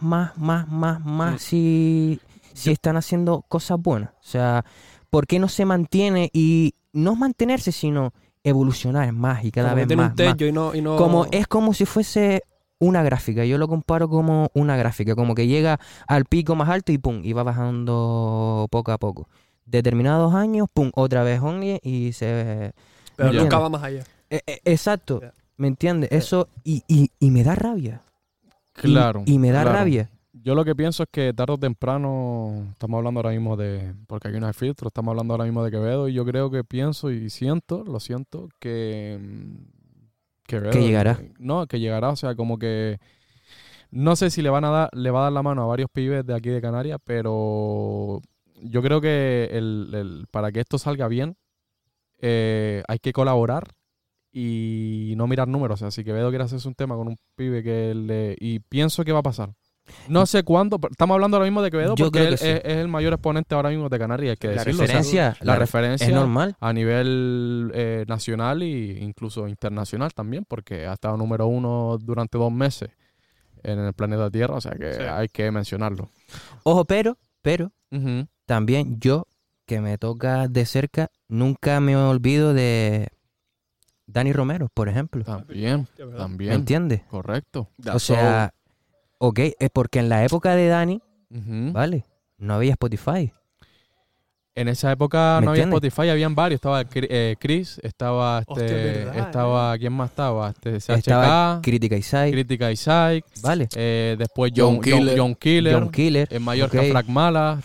si están haciendo cosas buenas? O sea, ¿por qué no se mantiene? Y no mantenerse, sino evolucionar más y cada vez más. Un techo y no... Es como si fuese una gráfica. Yo lo comparo como una gráfica. Como que llega al pico más alto y pum, y va bajando poco a poco. Determinados años, pum, otra vez y se... Pero nunca va más allá. Exacto. Yeah. ¿Me entiendes? Eso, y me da rabia. Claro. Y me da rabia. Yo lo que pienso es que tarde o temprano, estamos hablando ahora mismo porque aquí no hay filtro, estamos hablando ahora mismo de Quevedo, y yo creo que pienso y lo siento, que Quevedo, que llegará. No, que llegará, o sea, como que no sé si le va a dar la mano a varios pibes de aquí de Canarias, pero yo creo que para que esto salga bien, hay que colaborar y no mirar números. O sea, si Quevedo quiere hacerse un tema con un pibe y pienso que va a pasar. No sé cuándo, estamos hablando ahora mismo de Quevedo porque él es el mayor exponente ahora mismo de Canarias, hay que decirlo. La referencia es normal a nivel nacional e incluso internacional también, porque ha estado número 1 durante 2 meses en el planeta Tierra, o sea que hay que mencionarlo. Ojo, pero también yo, que me toca de cerca, nunca me olvido de Dani Romero, por ejemplo. También. ¿Me entiendes? Correcto. O sea, ok, es porque en la época de Dani, ¿vale? No había Spotify. En esa época no había Spotify, habían varios. Estaba Chris, estaba estaba ¿quién más estaba? CHK, estaba Crítica y Psych. Vale. Después John Killer. En Mallorca, Frank Mala.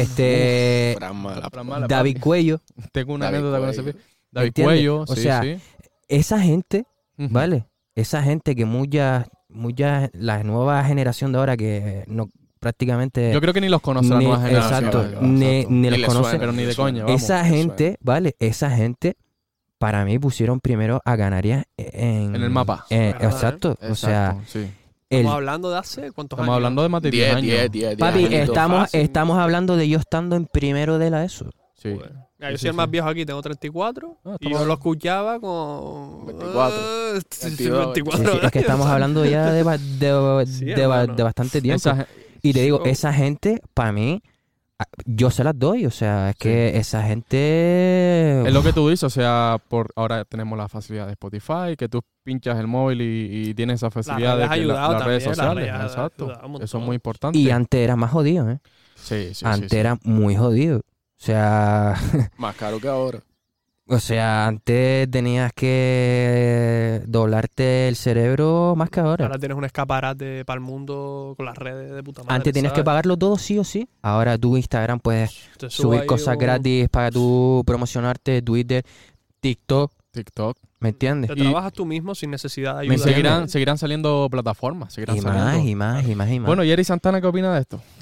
David Cuello. Tengo una anécdota con ese. David Cuello, o sea, esa gente, ¿vale? Esa gente que la nueva generación de ahora que no prácticamente... Yo creo que ni los conoce la nueva generación. Exacto, ni los conoce. Pero ni de coña, vamos. Esa gente, ¿vale? Esa gente, para mí, pusieron primero a Canarias en el mapa. Exacto. O sea... Sí. Estamos hablando de hace ¿cuántos años? Estamos hablando de más de 10 años. 10 Papi, estamos hablando de yo estando en primero de la ESO. Sí. Yo soy el más viejo aquí, tengo 34. Y yo lo escuchaba con 24. 24. Sí, es que estamos hablando ya de bastante tiempo. Y te digo, esa gente, para mí, yo se las doy. O sea, es que esa gente... Es lo que tú dices, o sea, ahora tenemos la facilidad de Spotify, que tú pinchas el móvil y tienes esa facilidad de las redes sociales. Exacto. Eso es muy importante. Y antes era más jodido, ¿eh? Sí. Antes era muy jodido. O sea... Más caro que ahora. O sea, antes tenías que doblarte el cerebro más que ahora. Ahora tienes un escaparate para el mundo con las redes de puta madre. Antes tenías que pagarlo todo sí o sí. Ahora tu Instagram puedes subir cosas gratis para tú promocionarte, Twitter, TikTok. ¿Me entiendes? Te trabajas tú mismo sin necesidad de ayuda. Seguirán saliendo plataformas. Y más. Bueno, ¿y Eri Santana qué opina de esto?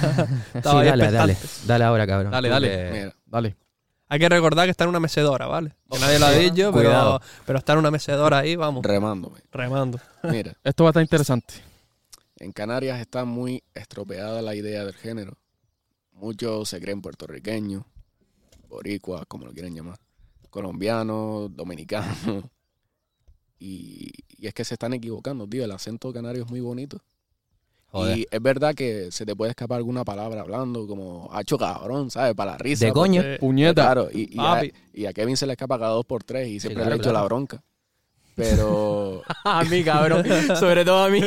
Sí, dale ahora, cabrón. Dale. Hay que recordar que está en una mecedora, ¿vale? Que nadie lo ha dicho, pero está en una mecedora ahí, vamos. Remando. Mira. Esto va a estar interesante. En Canarias está muy estropeada la idea del género. Muchos se creen puertorriqueños, boricuas, como lo quieren llamar, colombianos, dominicanos. Y es que se están equivocando, tío. El acento canario es muy bonito. Joder. Y es verdad que se te puede escapar alguna palabra hablando, como hacho cabrón, ¿sabes? Para la risa. De coño. Puñeta. Claro, y a Kevin se le escapa cada 2 por 3 y siempre le echo la bronca. Pero... A mí, cabrón. Sobre todo a mí.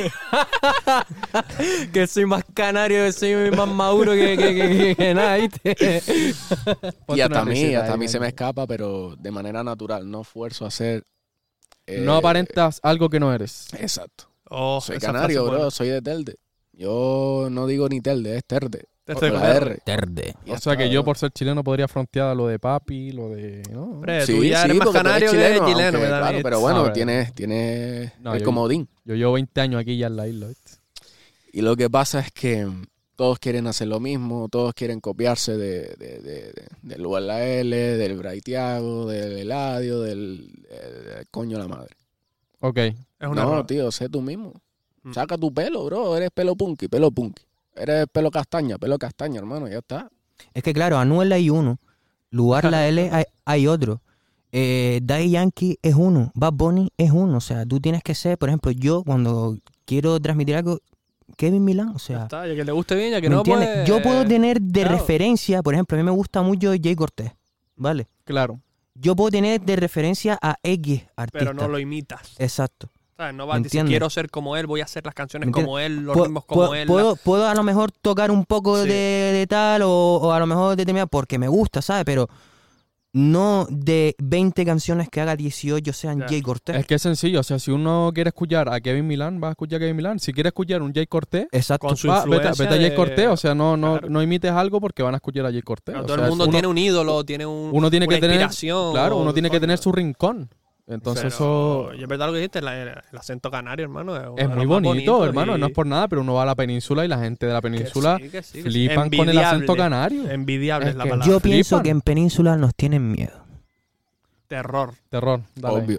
Que soy más canario, que soy más maduro que nada, ¿viste? Y hasta a mí se me escapa, pero de manera natural. No esfuerzo a hacer... no aparentas algo que no eres. Exacto. Soy esa canario, frase bro. Soy de Telde. Yo no digo ni Telde, es Terde. Terde con la R. Terde. O sea que yo por ser chileno podría frontear lo de papi, lo de... ¿no? Hombre, tú ya eres más canario que chileno, aunque, ¿verdad? Claro, pero bueno, tienes el comodín. Yo llevo 20 años aquí ya en la isla, ¿viste? Y lo que pasa es que todos quieren hacer lo mismo, todos quieren copiarse del ULL, del Braithiago, del Eladio, del coño la madre. Ok. No, tío, sé tú mismo. Saca tu pelo, bro. Eres pelo punky. Eres pelo castaña, hermano. Ya está. Es que claro, Anuel hay uno. Lugar la L hay otro. Daddy Yankee es uno. Bad Bunny es uno. O sea, tú tienes que ser, por ejemplo, yo cuando quiero transmitir algo, Kevin Milán, o sea... Ya está, ya que le guste bien, ya que no puede... Yo puedo tener de referencia, por ejemplo, a mí me gusta mucho Jay Cortés, ¿vale? Claro. Yo puedo tener de referencia a X artista. Pero no lo imitas. Exacto. ¿Sabes? No vas a decir, quiero ser como él, voy a hacer las canciones como él, los ritmos como él. Puedo a lo mejor tocar un poco de tal o a lo mejor de determinado porque me gusta, ¿sabes? Pero no de 20 canciones que haga 18 sean Jay Cortés. Es que es sencillo, o sea, si uno quiere escuchar a Kevin Milán, va a escuchar a Kevin Milán. Si quiere escuchar un Jay Cortés, exacto, con su vete a Jay Cortés, o sea, claro. no imites algo porque van a escuchar a Jay Cortés. Todo el mundo tiene un ídolo, tiene una inspiración. Claro, uno tiene que tener su rincón. Entonces eso... Y es verdad lo que dijiste, el acento canario, hermano. Es muy bonito, hermano. No es por nada, pero uno va a la península y la gente de la península flipan con el acento canario. Envidiable es la palabra. Yo pienso que en península nos tienen miedo. Terror. Dale. Obvio.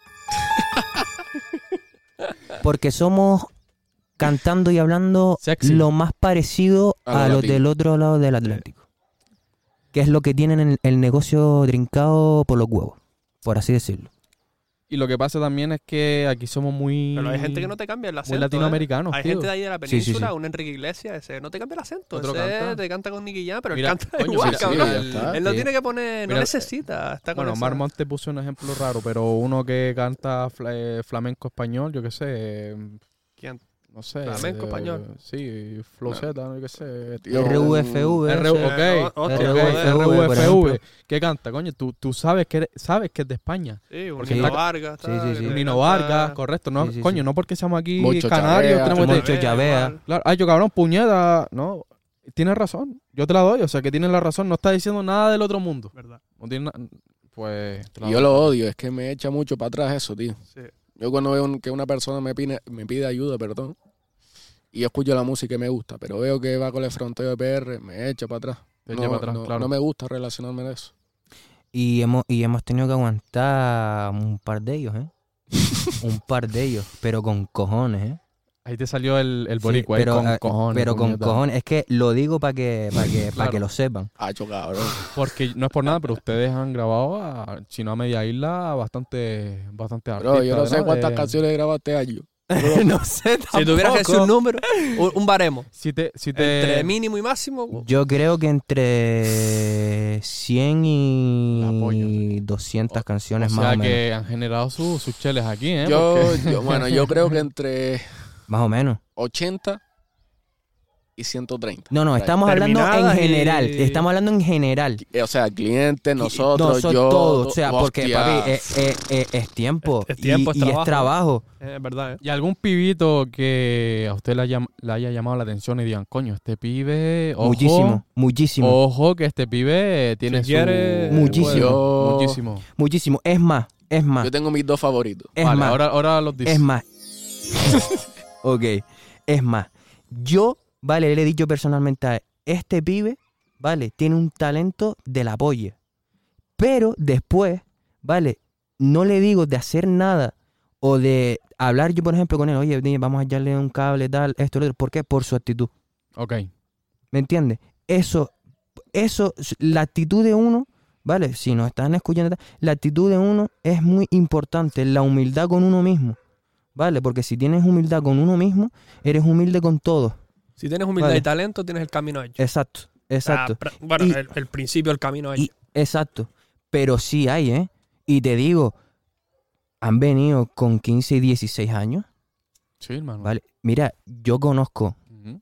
Porque somos, cantando y hablando, sexy, lo más parecido a los del otro lado del Atlántico. Que es lo que tienen el negocio trincado por los huevos, por así decirlo. Y lo que pasa también es que aquí somos muy... Pero hay gente que no te cambia el acento. Muy latinoamericanos, Hay tío. gente de ahí de la península, un Enrique Iglesias, ese no te cambia el acento. Ese te canta con Nicky Jam, pero él canta igual, cabrón. Él lo tiene que poner, no necesita. Está con bueno, Marmont te puso un ejemplo raro, pero uno que canta flamenco español, yo qué sé... ¿Quién? No sé. Flamenco español. Sí, Flowzeta, no qué sé. RUFV. RUFV. ¿Qué canta, coño? Tú sabes que es de España. Sí, Nino Vargas. Nino Vargas, correcto. No, sí, coño, no porque seamos aquí Mucho canarios. Chavea, mucho Chavea. Claro, ay, yo cabrón, puñeta. No, tienes razón. Yo te la doy, o sea que tienes la razón. No está diciendo nada del otro mundo. ¿Verdad? No tiene pues... Yo lo odio, es que me echa mucho para atrás eso, tío. Sí. Yo cuando veo que una persona me pide ayuda, perdón, y yo escucho la música que me gusta, pero veo que va con el fronteo de PR, me echa para atrás. Claro. No me gusta relacionarme de eso. Y hemos tenido que aguantar un par de ellos, ¿eh? Un par de ellos, pero con cojones, ¿eh? Ahí te salió el boricua, pero, con cojones. Pero con cojones. Es que lo digo para que lo sepan. Cabrón. Porque no es por nada, pero ustedes han grabado, si no a media isla, bastante artistas. Bro, yo no sé cuántas canciones grabaste año. No sé tampoco. Si tuvieras que decir un número, un baremo. Si te... Entre mínimo y máximo. Yo creo que entre 100 y 200 canciones más o menos. O sea que han generado sus cheles aquí, ¿eh? Yo creo que entre... Más o menos. 80 y 130. No, estamos hablando en general. Estamos hablando en general. O sea, clientes, nosotros, yo... todos. O sea, porque, papi, es tiempo. Es tiempo, y es trabajo. Es verdad, ¿eh? ¿Y algún pibito que a usted le haya llamado la atención y digan, coño, este pibe... Ojo, Muchísimo. Ojo que este pibe tiene Muchísimo. Es más. Yo tengo mis dos favoritos. Vale, ahora los dices. Es más. Ok. Es más. Yo... Vale, le he dicho personalmente a él, este pibe, vale, tiene un talento de la polla. Pero después, vale, no le digo de hacer nada o de hablar yo, por ejemplo, con él, oye, vamos a echarle un cable, tal, esto, lo otro. ¿Por qué? Por su actitud. Ok. ¿Me entiendes? Eso, la actitud de uno, vale, si nos están escuchando, la actitud de uno es muy importante, la humildad con uno mismo. ¿vale? Porque si tienes humildad con uno mismo, eres humilde con todo. Si tienes humildad y talento, tienes el camino hecho. Exacto. Bueno, el principio del camino hecho. Exacto. Pero sí hay, ¿eh? Y te digo, han venido con 15 y 16 años. Sí, hermano. ¿Vale? Mira, yo conozco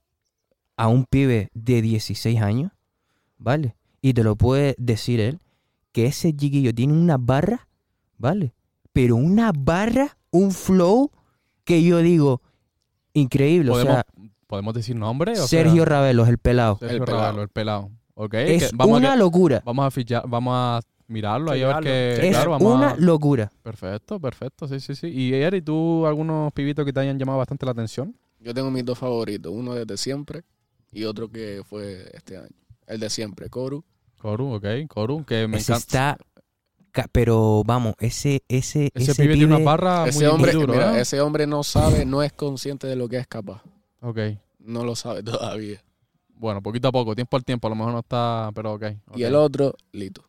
a un pibe de 16 años, ¿vale? Y te lo puede decir él, que ese chiquillo tiene una barra, ¿vale? Pero una barra, un flow, que yo digo, increíble. ¿Podemos decir nombre? Sergio Ravelos, el pelado. El pelado. Okay, es una locura. Vamos a mirarlo ahí a ver qué... Es una locura. Perfecto. Sí. Y Eri, ¿tú algunos pibitos que te hayan llamado bastante la atención? Yo tengo mis 2 favoritos. Uno desde siempre y otro que fue este año. El de siempre, Coru. Coru, que me encanta. Pero vamos, ese pibe tiene una barra muy duro. Mira, ese hombre no es consciente de lo que es capaz. Ok. No lo sabe todavía. Bueno, poquito a poco, tiempo al tiempo, a lo mejor no está, pero ok. Y el otro, Lito.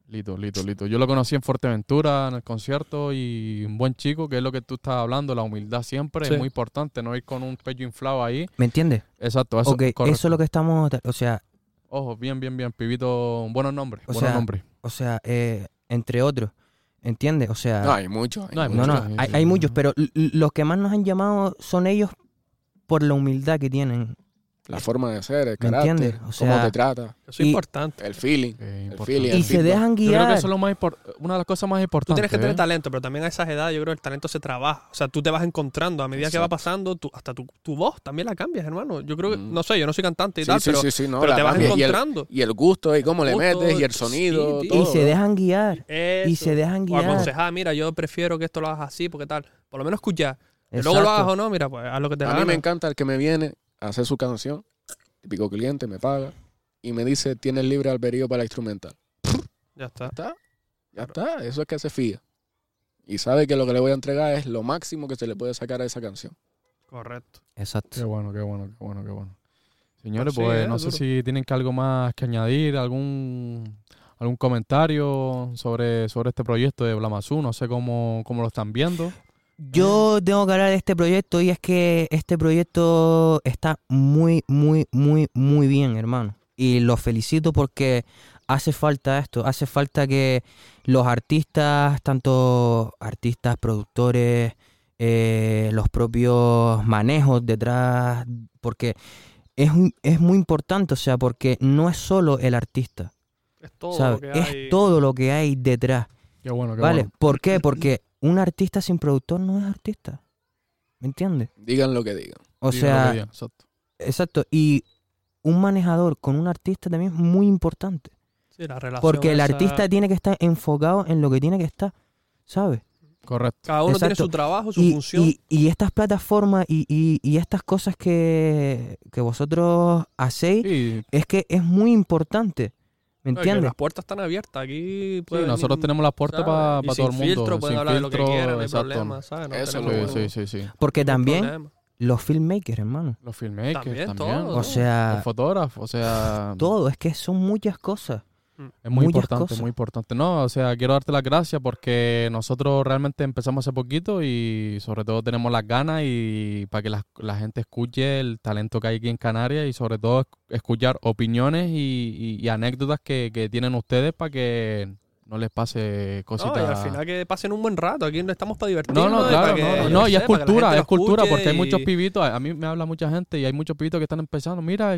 Yo lo conocí en Fuerteventura, en el concierto, y un buen chico, que es lo que tú estás hablando, la humildad siempre es muy importante, no ir con un pecho inflado ahí. ¿Me entiendes? Exacto, eso eso es lo que estamos, o sea... Ojo, bien, pibito, buenos nombres. O sea, entre otros, ¿entiendes? O sea... No, hay muchos. Hay muchos, pero los que más nos han llamado son ellos por la humildad que tienen. La forma de ser, el carácter, cómo te trata. Eso es importante. El feeling. Y se dejan guiar. Yo creo que eso es una de las cosas más importantes. Tú tienes que tener talento, pero también a esas edades yo creo que el talento se trabaja. O sea, tú te vas encontrando a medida que va pasando, hasta tu voz también la cambias, hermano. Yo creo que, no sé, yo no soy cantante y tal, pero te vas encontrando. Y el gusto, y cómo le metes, y el sonido, todo. Y se dejan guiar. O aconsejar, mira, yo prefiero que esto lo hagas así, porque tal. Por lo menos escuchar. Que luego lo hagas o no, mira, pues haz lo que te da. A mí me encanta el que me viene a hacer su canción. Típico cliente, me paga y me dice, tienes libre albedrío para la instrumental. Ya está. Eso es que se fía. Y sabe que lo que le voy a entregar es lo máximo que se le puede sacar a esa canción. Correcto. Exacto. Qué bueno. Señores, pues no sé si tienen algo más que añadir, algún comentario sobre este proyecto de Blamazú. No sé cómo lo están viendo. Yo tengo que hablar de este proyecto, y es que este proyecto está muy bien, hermano. Y lo felicito porque hace falta esto, hace falta que los artistas, tanto artistas, productores, los propios manejos detrás, porque es muy importante, o sea, porque no es solo el artista, es todo, ¿sabes? Es todo lo que hay detrás. Qué bueno. ¿Por qué? Porque un artista sin productor no es artista. ¿Me entiendes? Digan lo que digan. O sea, exacto. Y un manejador con un artista también es muy importante. Sí, la relación. Porque el artista tiene que estar enfocado en lo que tiene que estar, ¿sabes? Correcto. Cada uno tiene su trabajo, su función. Y estas plataformas y estas cosas que vosotros hacéis, es que es muy importante. ¿Me entiendes? Las puertas están abiertas. Aquí nosotros tenemos las puertas para todo el mundo. Filtro, pueden hablar de lo que quieran, no hay problema, ¿sabes? No Eso sí. Porque también los filmmakers, hermano. Los filmmakers también. O sea, los fotógrafos, o sea... Todo, es que son muchas cosas. Es muy importante. No, o sea, quiero darte las gracias porque nosotros realmente empezamos hace poquito y sobre todo tenemos las ganas y para que la gente escuche el talento que hay aquí en Canarias y sobre todo escuchar opiniones y anécdotas que tienen ustedes para que no les pase cositas. No, y al final que pasen un buen rato. Aquí estamos para divertirnos. No, claro. Y es cultura porque hay muchos pibitos. A mí me habla mucha gente y hay muchos pibitos que están empezando. Mira,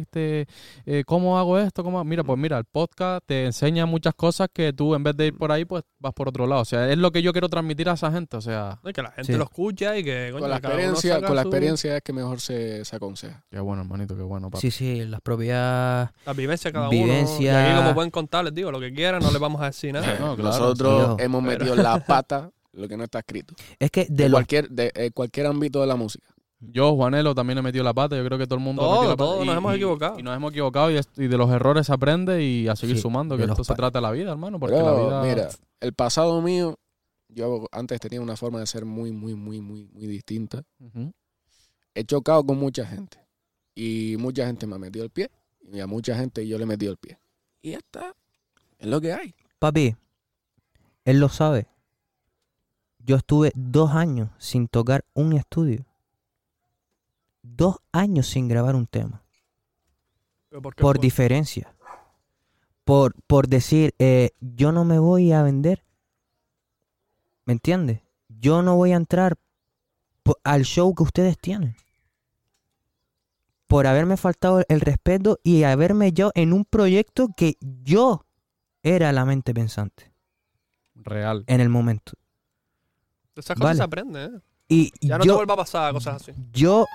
¿cómo hago esto? Mira, el podcast te enseña muchas cosas que tú en vez de ir por ahí, pues vas por otro lado. O sea, es lo que yo quiero transmitir a esa gente. O sea, que la gente lo escucha y que con la experiencia es que mejor se aconseja. Qué bueno, hermanito, qué bueno, papi. Sí, las propias... La vivencia cada uno. Y aquí como pueden contar, les digo, lo que quieran, no les vamos a decir nada. No, claro, nosotros hemos metido la pata, lo que no está escrito. Es que cualquier ámbito de la música. Yo, Juanelo, también he metido la pata. Yo creo que todo el mundo ha metido la pata. Todos nos hemos equivocado. Y nos hemos equivocado y de los errores se aprende y a seguir sumando, que esto se trata de la vida, hermano. Porque la vida... Mira, el pasado mío, yo antes tenía una forma de ser muy distinta. Uh-huh. He chocado con mucha gente. Y mucha gente me ha metido el pie. Y a mucha gente yo le he metido el pie. Y ya está. Es lo que hay. Papi, él lo sabe. yo estuve 2 años sin tocar un estudio. 2 años sin grabar un tema. Por diferencia. Por decir, yo no me voy a vender. ¿Me entiendes? Yo no voy a entrar al show que ustedes tienen. Por haberme faltado el respeto y haberme yo en un proyecto que yo era la mente pensante. Real. En el momento. De esas cosas se aprende, ¿eh? Y ya no te vuelva a pasar cosas así. Yo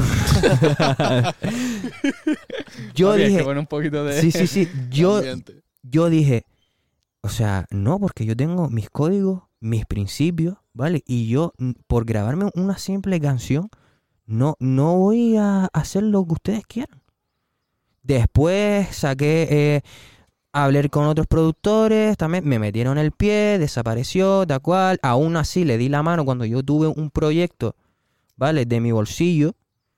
dije... un poquito de... Sí. Yo dije, o sea, no, porque yo tengo mis códigos, mis principios, ¿vale? Y yo, por grabarme una simple canción, no voy a hacer lo que ustedes quieran. Después saqué... hablé con otros productores, también me metieron el pie, desapareció, tal cual. Aún así le di la mano cuando yo tuve un proyecto, ¿vale? De mi bolsillo.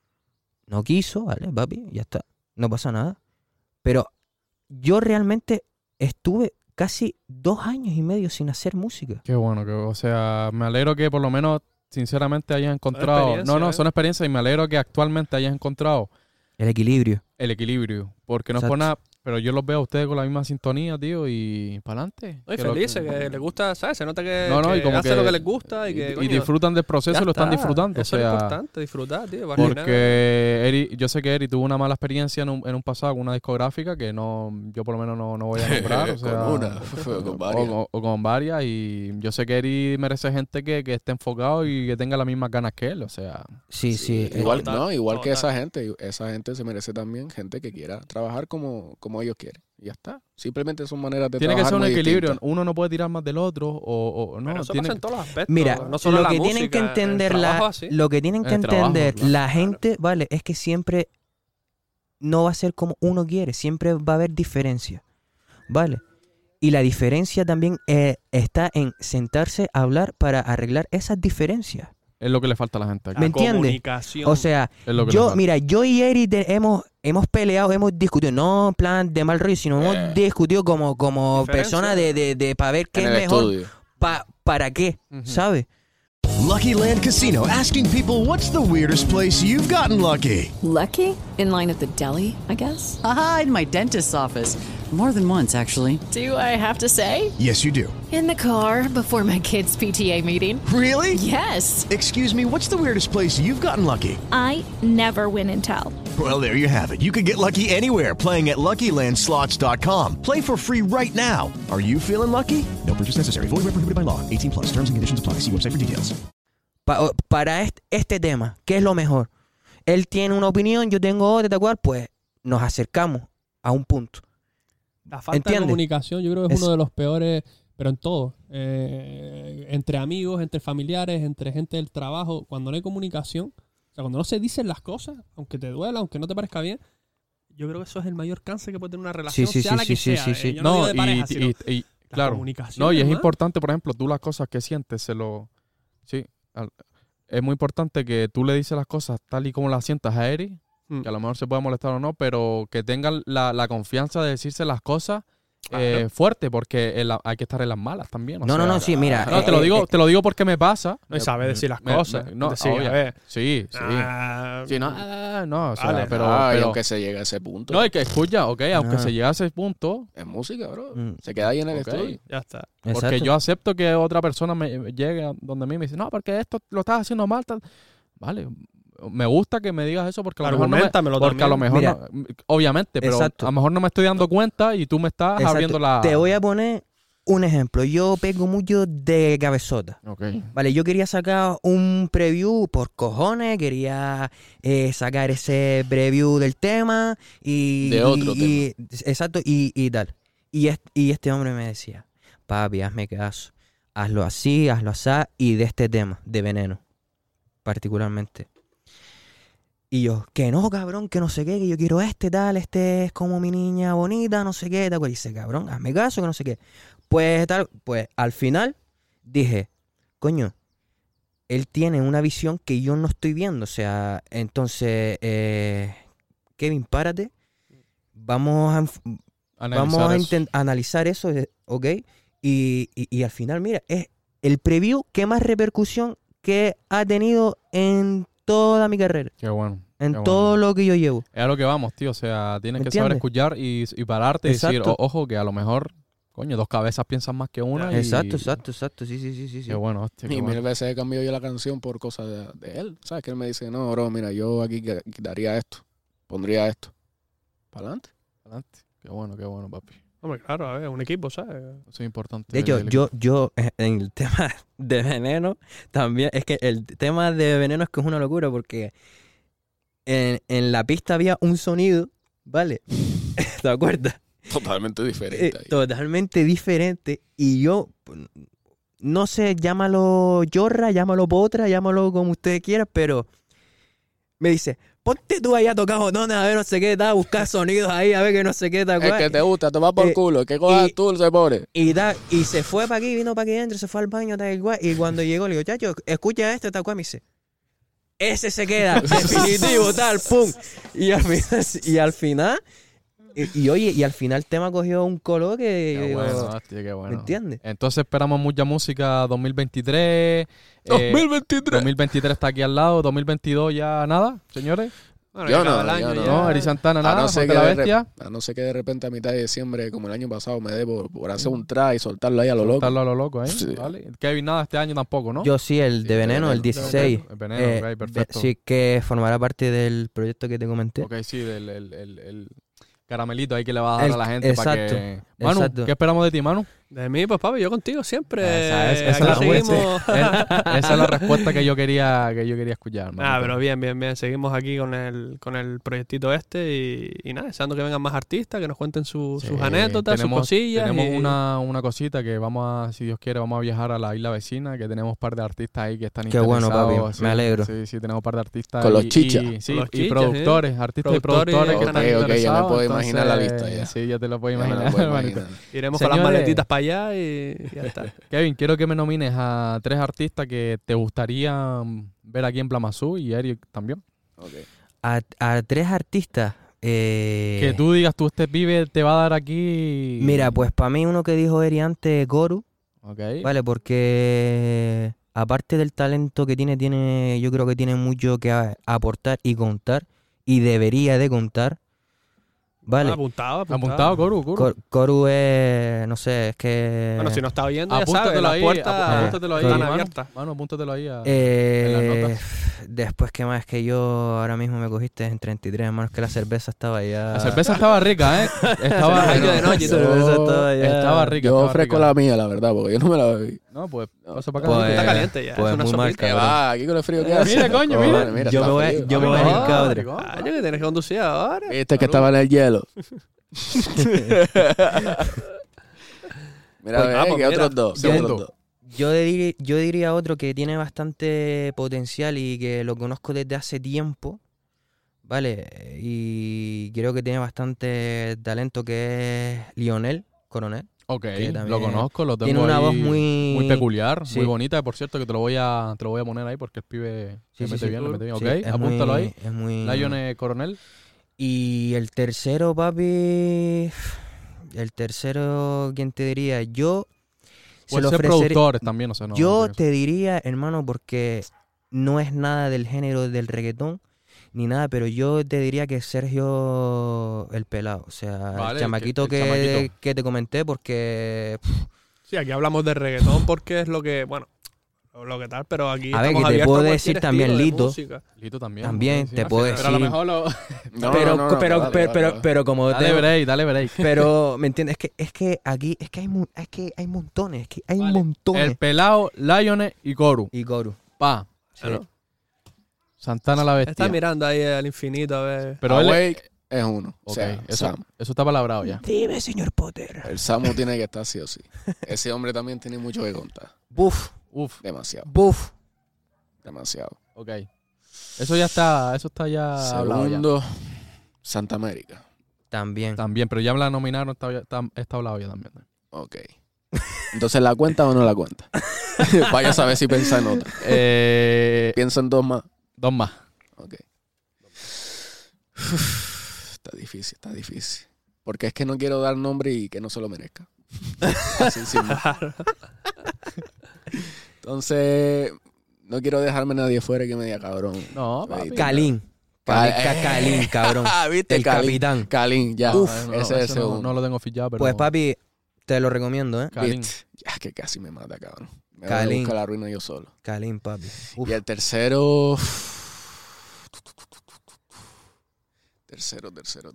No quiso, ¿vale, papi? Ya está, no pasa nada. Pero yo realmente estuve casi 2 años y medio sin hacer música. Qué bueno, o sea, me alegro que por lo menos, sinceramente, hayas encontrado... Son experiencias y me alegro que actualmente hayas encontrado... El equilibrio. Porque no es por nada... Pero yo los veo a ustedes con la misma sintonía, tío, y para adelante. No, y felices, que les gusta, ¿sabes? Se nota que, y como hacen lo que les gusta y que... Y disfrutan del proceso y lo están disfrutando. Eso es importante, disfrutar, tío. Porque yo sé que Eri tuvo una mala experiencia en un pasado con una discográfica que yo por lo menos no voy a nombrar. O sea, con una, con varias. O con varias. Y yo sé que Eri merece gente que esté enfocado y que tenga las mismas ganas que él. O sea... Sí. Igual que esa gente. Esa gente se merece también gente que quiera trabajar como ellos quieren. Y ya está. Simplemente son maneras de tiene trabajar. Tiene que ser un equilibrio. Distintas. Uno no puede tirar más del otro o no. Pero eso pasa en todos los aspectos. Mira, no solo lo que la tienen música, que entender lo que tienen que entender trabajo, la gente, ¿vale? Es que siempre no va a ser como uno quiere. Siempre va a haber diferencia, ¿vale? Y la diferencia también está en sentarse a hablar para arreglar esas diferencias. Es lo que le falta a la gente aquí. ¿Me entiendes? O sea, yo y Eri hemos peleado, hemos discutido, no en plan de mal rollo, sino hemos discutido como personas de para ver qué es mejor, para qué, ¿sabes? Lucky Land Casino, asking people, what's the weirdest place you've gotten lucky? Lucky? In line at the deli, I guess? Aha, in my dentist's office. More than once, actually. Do I have to say? Yes, you do. In the car before my kids' PTA meeting. Really? Yes. Excuse me, what's the weirdest place you've gotten lucky? I never win and tell. Well, there you have it. You can get lucky anywhere, playing at LuckyLandSlots.com. Play for free right now. Are you feeling lucky? No purchase necessary. Void where prohibited by law. 18+. Terms and conditions apply. See website for details. Para este tema, ¿qué es lo mejor? Él tiene una opinión, yo tengo otra, tal cual, pues nos acercamos a un punto. La falta de comunicación yo creo que es uno de los peores, pero en todo. Entre amigos, entre familiares, entre gente del trabajo. Cuando no hay comunicación, o sea, cuando no se dicen las cosas, aunque te duela, aunque no te parezca bien, yo creo que eso es el mayor cáncer que puede tener una relación, sea la que sea. Yo no digo de pareja, sino claro. Comunicación. No, y es importante, por ejemplo, tú las cosas que sientes, es muy importante que tú le dices las cosas tal y como las sientas a Eri, que a lo mejor se puede molestar o no, pero que tengan la confianza de decirse las cosas fuerte, porque hay que estar en las malas también. Sí, mira. No, te lo digo porque me pasa. No, y sabes decir las cosas. A ver. Sí. O sea, pero aunque se llegue a ese punto. No, es que escucha, aunque se llegue a ese punto. Es música, bro. Se queda ahí en el estudio. Ya está. Porque Exacto. yo acepto que otra persona me llegue donde mí y me dice, no, porque esto lo estás haciendo mal. Vale. Me gusta que me digas eso porque a lo mejor obviamente, pero a lo mejor no me estoy dando cuenta y tú me estás abriendo la... Te voy a poner un ejemplo. Yo pego mucho de cabezota. Okay. Vale, yo quería sacar un preview por cojones, quería sacar ese preview del tema y... De otro tema. Exacto, y tal. Y este hombre me decía, papi, hazme caso, hazlo así, y de este tema, de Veneno, particularmente. Y yo, que no, cabrón, que no sé qué, que yo quiero este es como mi niña bonita, no sé qué, tal. Y dice, cabrón, hazme caso, que no sé qué. Pues al final dije, coño, él tiene una visión que yo no estoy viendo. O sea, entonces, Kevin, párate. Vamos a analizar eso, ¿ok? Y al final, mira, el preview que más repercusión que ha tenido en toda mi carrera. Qué bueno. En todo lo que yo llevo. Es a lo que vamos, tío. O sea, tienes que saber escuchar y pararte y decir, ojo, que a lo mejor, coño, 2 cabezas piensan más que una. Exacto. Sí. Qué bueno, hostia. Y 1000 veces he cambiado yo la canción por cosas de él. ¿Sabes? Que él me dice, no, bro, mira, yo aquí quitaría esto, pondría esto. ¿Para adelante? Qué bueno, papi. Hombre, claro, a ver, un equipo, ¿sabes? Eso es importante. De hecho, yo en el tema de Veneno, también, es que el tema de Veneno es que es una locura porque en la pista había un sonido, ¿vale? ¿Te acuerdas? Totalmente diferente. Totalmente diferente. Y yo, no sé, llámalo Yorra, llámalo Potra, llámalo como ustedes quieran, pero me dice, ponte tú ahí a tocar botones, a ver no sé qué, a buscar sonidos ahí, a ver que no sé qué, tal. Es que te gusta, toma por culo, que cojas tú, se pone. Y se fue para aquí, vino para aquí adentro, se fue al baño, tal cual. Y cuando llegó, le digo, chacho, escucha esto, tal cual, me dice, ese se queda, definitivo, tal, pum. Y al final, y al final el tema cogió un color que... Qué bueno, hostia, qué bueno. ¿Me entiendes? Entonces esperamos mucha música 2023. 2023 está aquí al lado. 2022 ya nada, señores. Bueno, yo no. Eri Santana nada, a no ser que de repente a mitad de diciembre, como el año pasado, me dé por hacer un try y soltarlo ahí a lo loco. Soltarlo a lo loco, ¿eh? Sí. Vale. Kevin, nada, este año tampoco, ¿no? Yo sí, el de Veneno, el 16. El Veneno, ok, perfecto. Sí, que formará parte del proyecto que te comenté. Ok, sí, el caramelito ahí que le va a dar a la gente. Exacto. Para que... Manu, ¿qué esperamos de ti, Manu? De mí, pues papi, yo contigo siempre. Esa es la respuesta. Esa es la respuesta que yo quería escuchar. Pero bien. Seguimos aquí con el proyectito y nada, deseando que vengan más artistas, que nos cuenten sus anécdotas, sus cosillas. Tenemos una cosita que si Dios quiere, vamos a viajar a la isla vecina, que tenemos un par de artistas ahí que están interesados. Qué bueno, papi, me alegro. Sí, tenemos un par de artistas. Con los chichas. Y productores, artistas y productores que están interesados. Ya me puedo imaginar la lista ya. Sí, ya te lo puedo imaginar. Iremos con las maletitas para allá y ya está. Kevin, quiero que me nomines a 3 artistas que te gustaría ver aquí en Blamazú y Eric también. Okay. A 3 artistas. Que tú digas, este pibe te va a dar aquí. Mira, pues para mí uno que dijo Eri antes, Goru. Okay. Vale, porque aparte del talento que tiene, yo creo que tiene mucho que aportar y contar. Y debería de contar. Vale. Apuntado, Coru. Coru es, no sé, es que... Bueno, si no está oyendo, apúntatelo ya ahí, sabes, apúntatelo ahí, están abiertas. Mano, apúntatelo ahí en las notas. Después, ¿qué más? Es que yo ahora mismo me cogiste en 33, hermano, es que la cerveza estaba ya... La cerveza estaba rica, ¿eh? Estaba rica. Yo ofrezco la mía, la verdad, porque yo no me la bebí. No, pues pasa para acá. Pues, está caliente ya. Pues es una muy mal, ¿Qué va? Aquí con el frío que hace. Mira, coño, mira. Yo me voy a ir caudre. Yo que tienes que conducir ahora. Este que estaba en el hielo. Mira, ¿qué otros dos? Yo diría otro que tiene bastante potencial y que lo conozco desde hace tiempo, ¿vale? Y creo que tiene bastante talento, que es Lionel Coronel. Ok, lo conozco, lo tengo. Tiene una ahí voz muy peculiar, sí. Muy bonita. Por cierto, que te lo voy a poner ahí porque el pibe le mete bien. Ok, sí, apúntalo ahí. Es muy... Lionel Coronel. Y el tercero, papi... El tercero, ¿quién te diría? Yo... Puede ser productores también, o sea, no. Yo te diría, hermano, porque no es nada del género del reggaetón, ni nada, pero yo te diría que Sergio el Pelado, o sea, vale, el chamaquito que te comenté, porque... Sí, aquí hablamos de reggaetón porque es lo que, bueno, lo que tal, pero aquí a ver, que te puedo decir también Lito. Lito también. También te puedo decir. Pero a lo mejor pero como dale break. Pero me entiendes, es que aquí hay montones, montones. El Pelado, Lionel y Coru. Pa. Sí. Claro. Santana la bestia. Está mirando ahí al infinito a ver. Pero Awake es uno. Okay. O sea, eso está palabrado ya. Dime, señor Potter. El Samu tiene que estar sí o sí. Ese hombre también tiene mucho que contar. Uf. Demasiado. Demasiado. Ok. Eso está ya Segundo, Santa América. También, pero ya me la nominaron, está hablado ya también. Ok. Entonces, ¿la cuenta o no la cuenta? Vaya a saber si piensa en otra. ¿Piensa en 2 más? 2 más. Ok. Está difícil. Porque es que no quiero dar nombre y que no se lo merezca. Así simple. Entonces, no quiero dejarme a nadie fuera que me diga cabrón. No, papi. Kalin, cabrón. ¿Viste? El capitán. Kalin, ya. Ese no lo tengo fichado, pero... Pues, papi, te lo recomiendo, ¿eh? Kalin. Ya, que casi me mata, cabrón. Me Kalin. voy a buscar la ruina yo solo. Kalin, papi. Uf. Y el tercero... Tercero.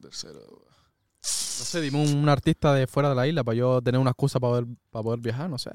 No sé, dime un artista de fuera de la isla para yo tener una excusa para poder viajar, no sé.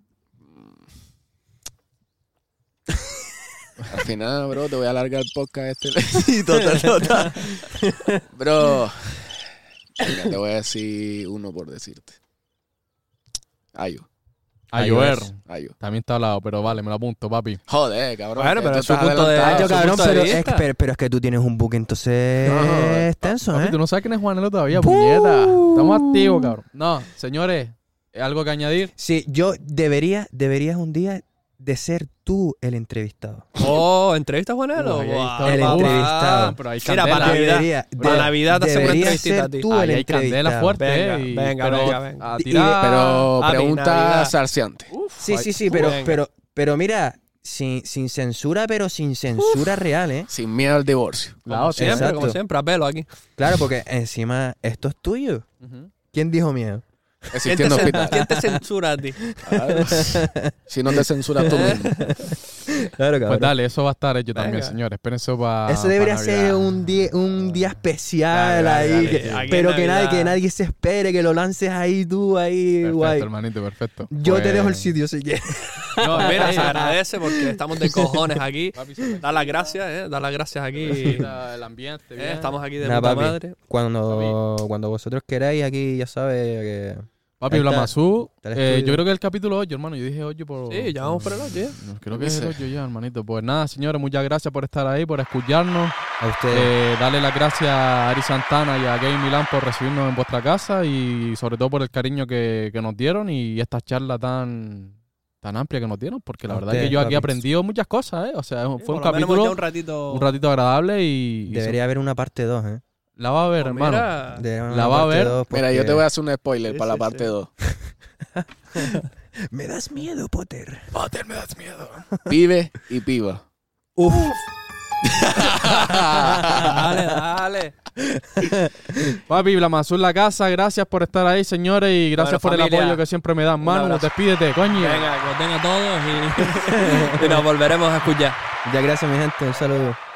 Al final, bro, te voy a alargar el podcast este. Total. Bro, venga, te voy a decir uno por decirte. Ayo. Ayoer. También está al lado, pero vale, me lo apunto, papi. Joder, cabrón. Bueno, pero es su punto de vista. Cabrón, pero es que tú tienes un book entonces extenso, papi, ¿eh? Tú no sabes quién es Juanelo todavía, puñeta. Estamos activos, cabrón. No, señores, ¿algo que añadir? Sí, deberías un día de ser tú el entrevistado. Oh, ¿entrevista a Juanelo? El entrevistado. Pero hay mira, para Navidad te hacemos una entrevistita a ti. Tú el hay candela fuerte. Venga. A tirar. Pero pregunta sarciante. Sí, pero mira, sin censura, pero sin censura real, ¿eh? Sin miedo al divorcio. Como siempre, a pelo aquí. Claro, porque encima esto es tuyo. ¿Quién dijo miedo? Existiendo hospital. ¿Quién te censura a ti? Claro. Si no te censuras tú mismo. Claro, cabrón. Pues dale, eso va a estar hecho también, señores. Esperen eso para... Eso debería ser un día especial ahí. Pero que nadie se espere, que lo lances ahí tú, ahí, perfecto, guay. Hermanito, perfecto. Yo te dejo el sitio si quieres. No, mira, se agradece porque estamos de cojones aquí. Da las gracias, Da las gracias aquí. El ambiente, bien. Estamos aquí de puta madre. Cuando vosotros queráis, aquí ya sabes que... Papi, Blamazú, yo creo que el capítulo 8, hermano. Yo dije 8 por... Sí, ya vamos por el 8 ya. Creo que es el 8 ya, hermanito. Pues nada, señores, muchas gracias por estar ahí, por escucharnos. A ustedes. Darle las gracias a Ari Santana y a Game Milán por recibirnos en vuestra casa y sobre todo por el cariño que nos dieron y esta charla tan amplia que nos dieron, porque la verdad es que yo aquí he aprendido muchas cosas, ¿eh? O sea, fue un capítulo, un ratito agradable y... Debería haber una parte 2, ¿eh? La va a ver, hermano. La va a ver. Mira, yo te voy a hacer un spoiler para la parte 2. Me das miedo, Potter. Potter, me das miedo. Pibe y piba. Uf. Dale. Papi, Blamazú en la casa. Gracias por estar ahí, señores. Y gracias por el apoyo que siempre me dan. Manu, despídete, coño. Venga, que os den a todos y nos volveremos a escuchar. Ya, gracias, mi gente. Un saludo.